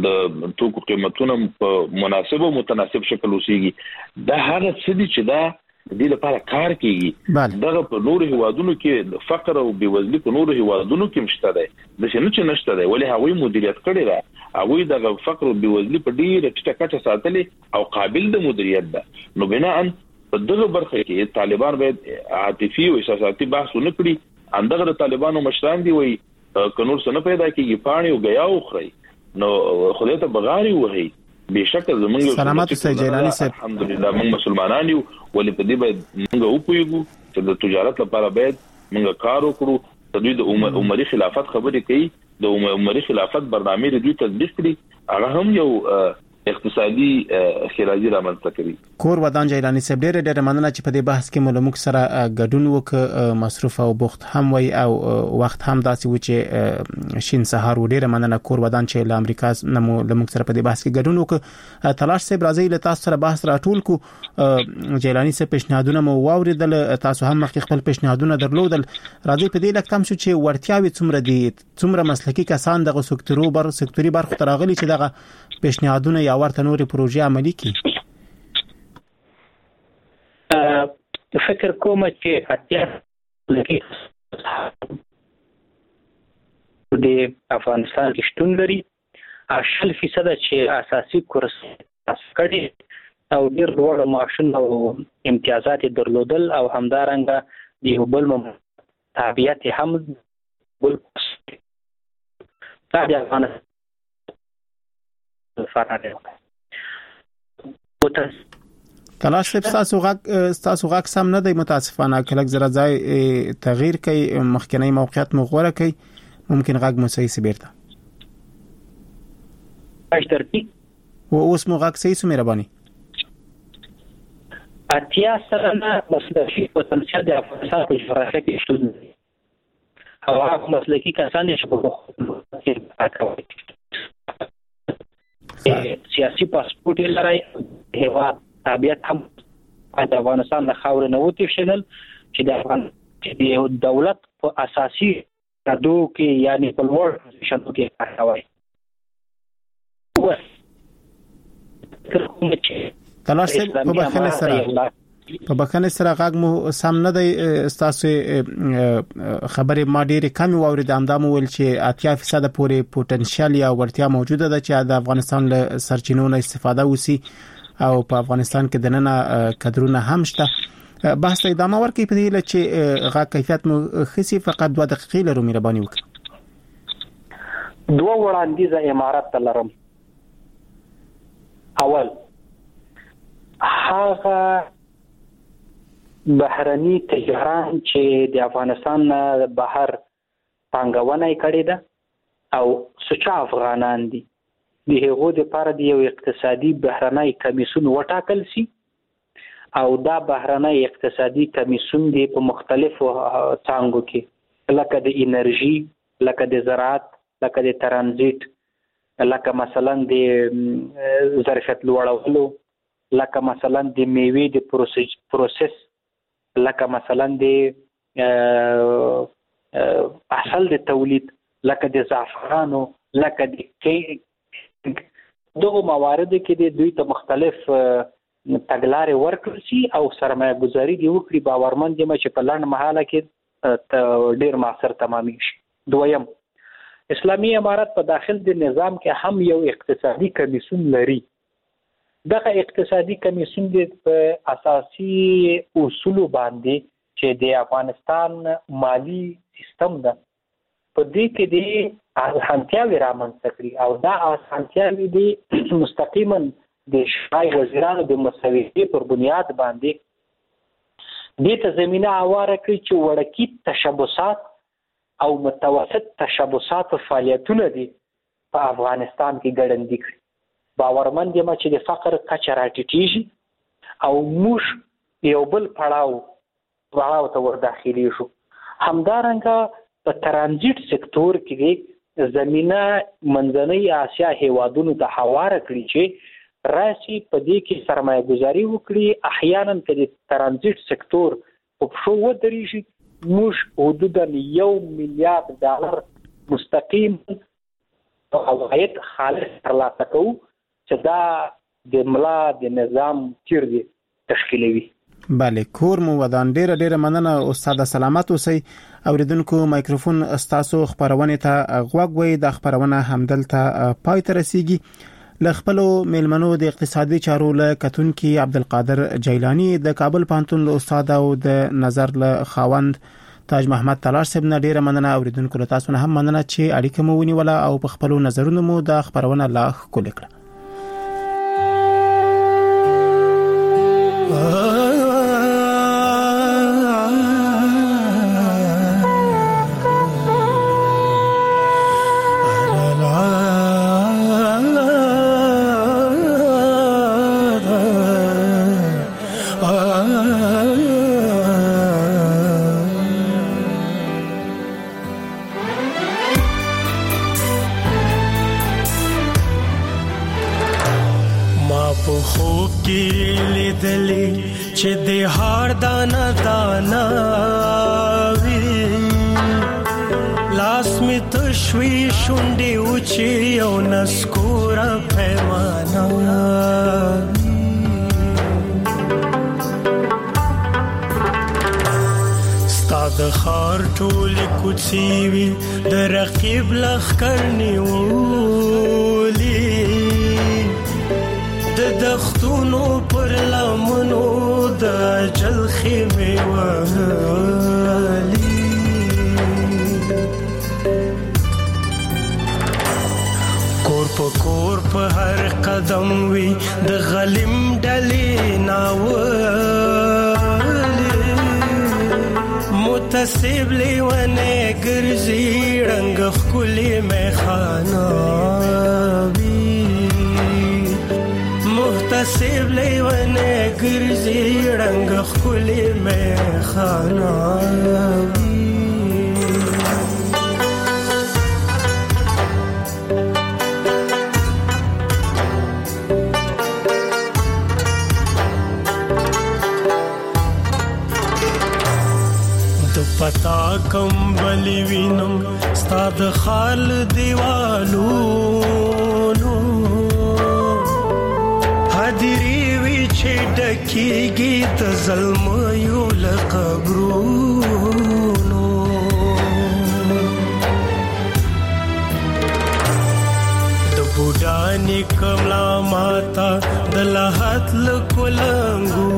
د توکو قیمتونه په مناسب او متناسب شکل وسیږي. دا هغه څه دي چې دا د دې لپاره کار کوي. دغه په نورو هیوادونو کې د فقر او بېوزلۍ په نورو هیوادونو کې مشته دی، د شنو چې نشته دی، ولې هغوی مدیریت کړی دی، هغوی دغه فقر او بېوزلۍ په ډیره ټیټه کچه ساتلې او قابل د مدیریت ده. نو بناء په دغه برخه کې طالبان باید عاطفي او احساساتي بحث ونه کړي. اندغه د طالبانو مشران دی وایي که نور څه نه پیدا کېږي پاڼې او ګیا وخورئ، نو خدای ته بغاري وهي. بهشکه زمونږ سلامات سید جیلانی صاحب، الحمدلله موږ مسلمانان یو، ولې په دې باید موږ وپوهیږو چې د تجارت لپاره باید موږ کار وکړو. دوی د عمري خلافت خبرې کوي، د عمري خلافت برنامه دوی تطبیق کړي، هغه هم یو اقتصادي خیرازي رامنځته کوي. کور ودان جیلانی صاحب ډېر مننه چې په دې بحث کې مولموک سره ګډون وکړ. مصروف او بوخت هم وي او وخت هم داسې و چې شین سهار و. ډېر مننه کور ودان چې له امریکا نه مولموک سره په دې بحث کې ګډون وکړ. تلاش صاحب راځي له تاسو سره بحث راټول کو. جیلانی صاحب پیشنهادونه مو واوریدل، تاسو هم مخکې خپل پیشنهادونه درلودل. راځي په دې لکه تم شو چې ورتیاوي څومره دي، څومره مسلکي کسان دغه سکتوري برخو ته راغلي چې دغه پیشنهادونه یا ورته نورې پروژې عملي کړي. فکر کوم چې اتیا لکه د افغانستان کې شتون لري 80% چې اساسي کورس کړي او ډېر لوړ معاشونه او امتیازات درلودل او همدارنګه د بل تابعیت هم بل تابع افغانستان فراره. تلاش ستاسو غاک سم نه دی متاسفانه، کلک زره ځای تغییر کوي، مخکنی موقعیت مغوره کوي، ممکن غاک مو صحیح سبیرته اشترکی و اوس مو غاک صحیح سو مهرباني. اتیا سره مسلکی پوتنسیال د افغانستان په جغرافیه کې شتون لري او هغه مسلکی کسان چې په سیاسي پاسپورت لري هیواد تابعیت هم د افغانستان له خاورې نه وتی شنل چې د دولت په اساسي ردو کې یعنی په لوړ پوزیشن کې کاروي. تلاش په بخنه سره غاګ مو سم نه دی. تاسو خبرې ما ډېرې کم واورید، امدامو ول چې 80% پورې پوتنشل یا ورتیا موجوده ده چې د افغانستان له سرچینو نه استفاده وسی او په افغانستان کې د نن کډرونه هم شته. بحث ادامه ورکړي په دې چې غاګ کیفیت مو خسي فقط 2 دقیقې لرو مهرباني وکړئ. دوه وړاندیزه امارات لرم. اول هغه بهرني تجاران چې د افغانستان نه بهر پانګونه کړې ده او سچا افغانان دي، د هغو لپاره د یو اقتصادي بهرنی کمیسیون وټاکل سي او دا بهرنی اقتصادي کمیسیون دی په مختلفو څانګو کې لکه د انرژي، لکه د زراعت، لکه د ترانزیت، لکه مثلا د ظرفیت لوړولو، لکه مثلا د میوې د پروسس، لکه مثلا د اصل د تولید، لکه د زعفرانو، لکه د دغه موارد کې د دوی ته مختلف تګلارې ورکړل شي او سرمایه گذاري دی وکړي، باورمند یم چې په لنډ مهاله کې ډیر موثر تمامي شي. دویم، اسلامي امارات په داخل د نظام کې هم یو اقتصادي کمیسیون لري. دغه اقتصادي کمیسیون د اساسي اصول باندې چې د افغانستان مالی سیستم ده په دې کې د اسانتیاوې رامنځته کړي او دا اسانتیاوې د مستقیما د شای وزیرانو د مسویدې پر بنیاد باندې دې ته زمینه هواره کړي چې وړکي تشبثات او متوسط تشبثات او فعالیتونه دي په افغانستان کې ګړندي کړي. باورمند یم چې د فقر کچه راټیټیږي او موږ یو بل پړاو ته ورداخلېږو. همدارنګه په ترانزیت سکتور کې زمینه منځنۍ اسیا هیوادونو ته هواره کړي چې راشي په دې کې سرمایه گذاري وکړي. احیانا که د ترانزیت سکتور په پښو ودرېږي موږ حدودا $1 میلیارډ مستقیم عواید خالص ترلاسه کوو چې دا د ملا د نظام تیر دی تشکیلوي. بله کور مو ودان. ډیره مننه استاد، سلامت اوسئ. اوریدونکو مایکروفون استاسو خبرونه ته غوږ وي. د خبرونه همدلته پای ته رسیږي. ل خپل میلمنو د اقتصادي چارو له کتونکي عبدالقادر جیلانی، د کابل پوهنتون له استاد او د نظر له خاوند تاج محمد تلاش صاحب نه ډیره مننه. اوریدونکو له تاسو نه هم مننه چې اړیکه مو ونیوله او په خپل نظرونو مو د خبرونه لا ښکلې کړه. چې د هار دانا دانا وی لاس می تشوي شونډې اوچې او نسکوره پیمانه ستاد خار ټول کوڅې وی د رقیب لخر نیولې د دختونو پر لمنو د جل خیمه وهلی کور په هر قدم وی د غلیم ډلې ناولې متصب لیونه ګرځي رنگ خولي میخانه محتسب لیونه ګرځي رنگ خولي میخانه پتا کمبلی وینم ستاد خال دیوالو نو حاضری وی چې ډکیږي د ظلم یو لقبرونو د بوډانی کملا ماتا د لحت لکولنګو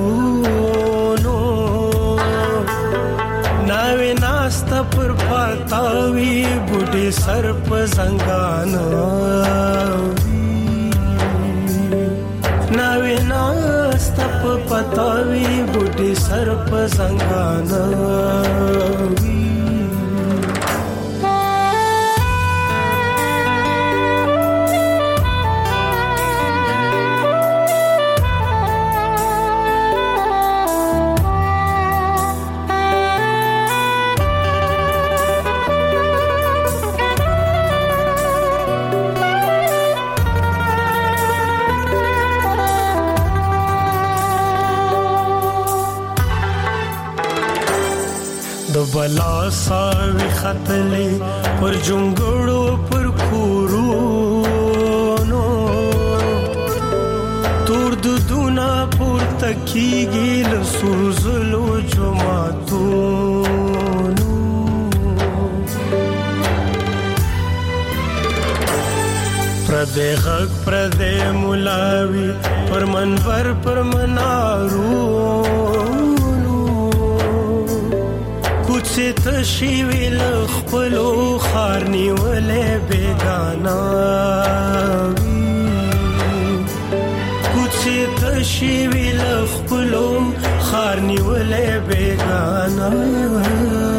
ناوی ناستا پر پاتاوی بوډی سر په زنګانو ناوی ناستا په پاتاوی بوډی سر په زنګانو بلا ساوی خطلی پر جنگڑو پر کورونو تور دودونا پر تکیگی لسوزلو جماعتونو پردے غق پردے ملاوی پر منور پر منارو کوڅه تشي ویل خپلو خارني ولې بیگانا کوڅه تشي ویل خپلو خارني ولې بیگانا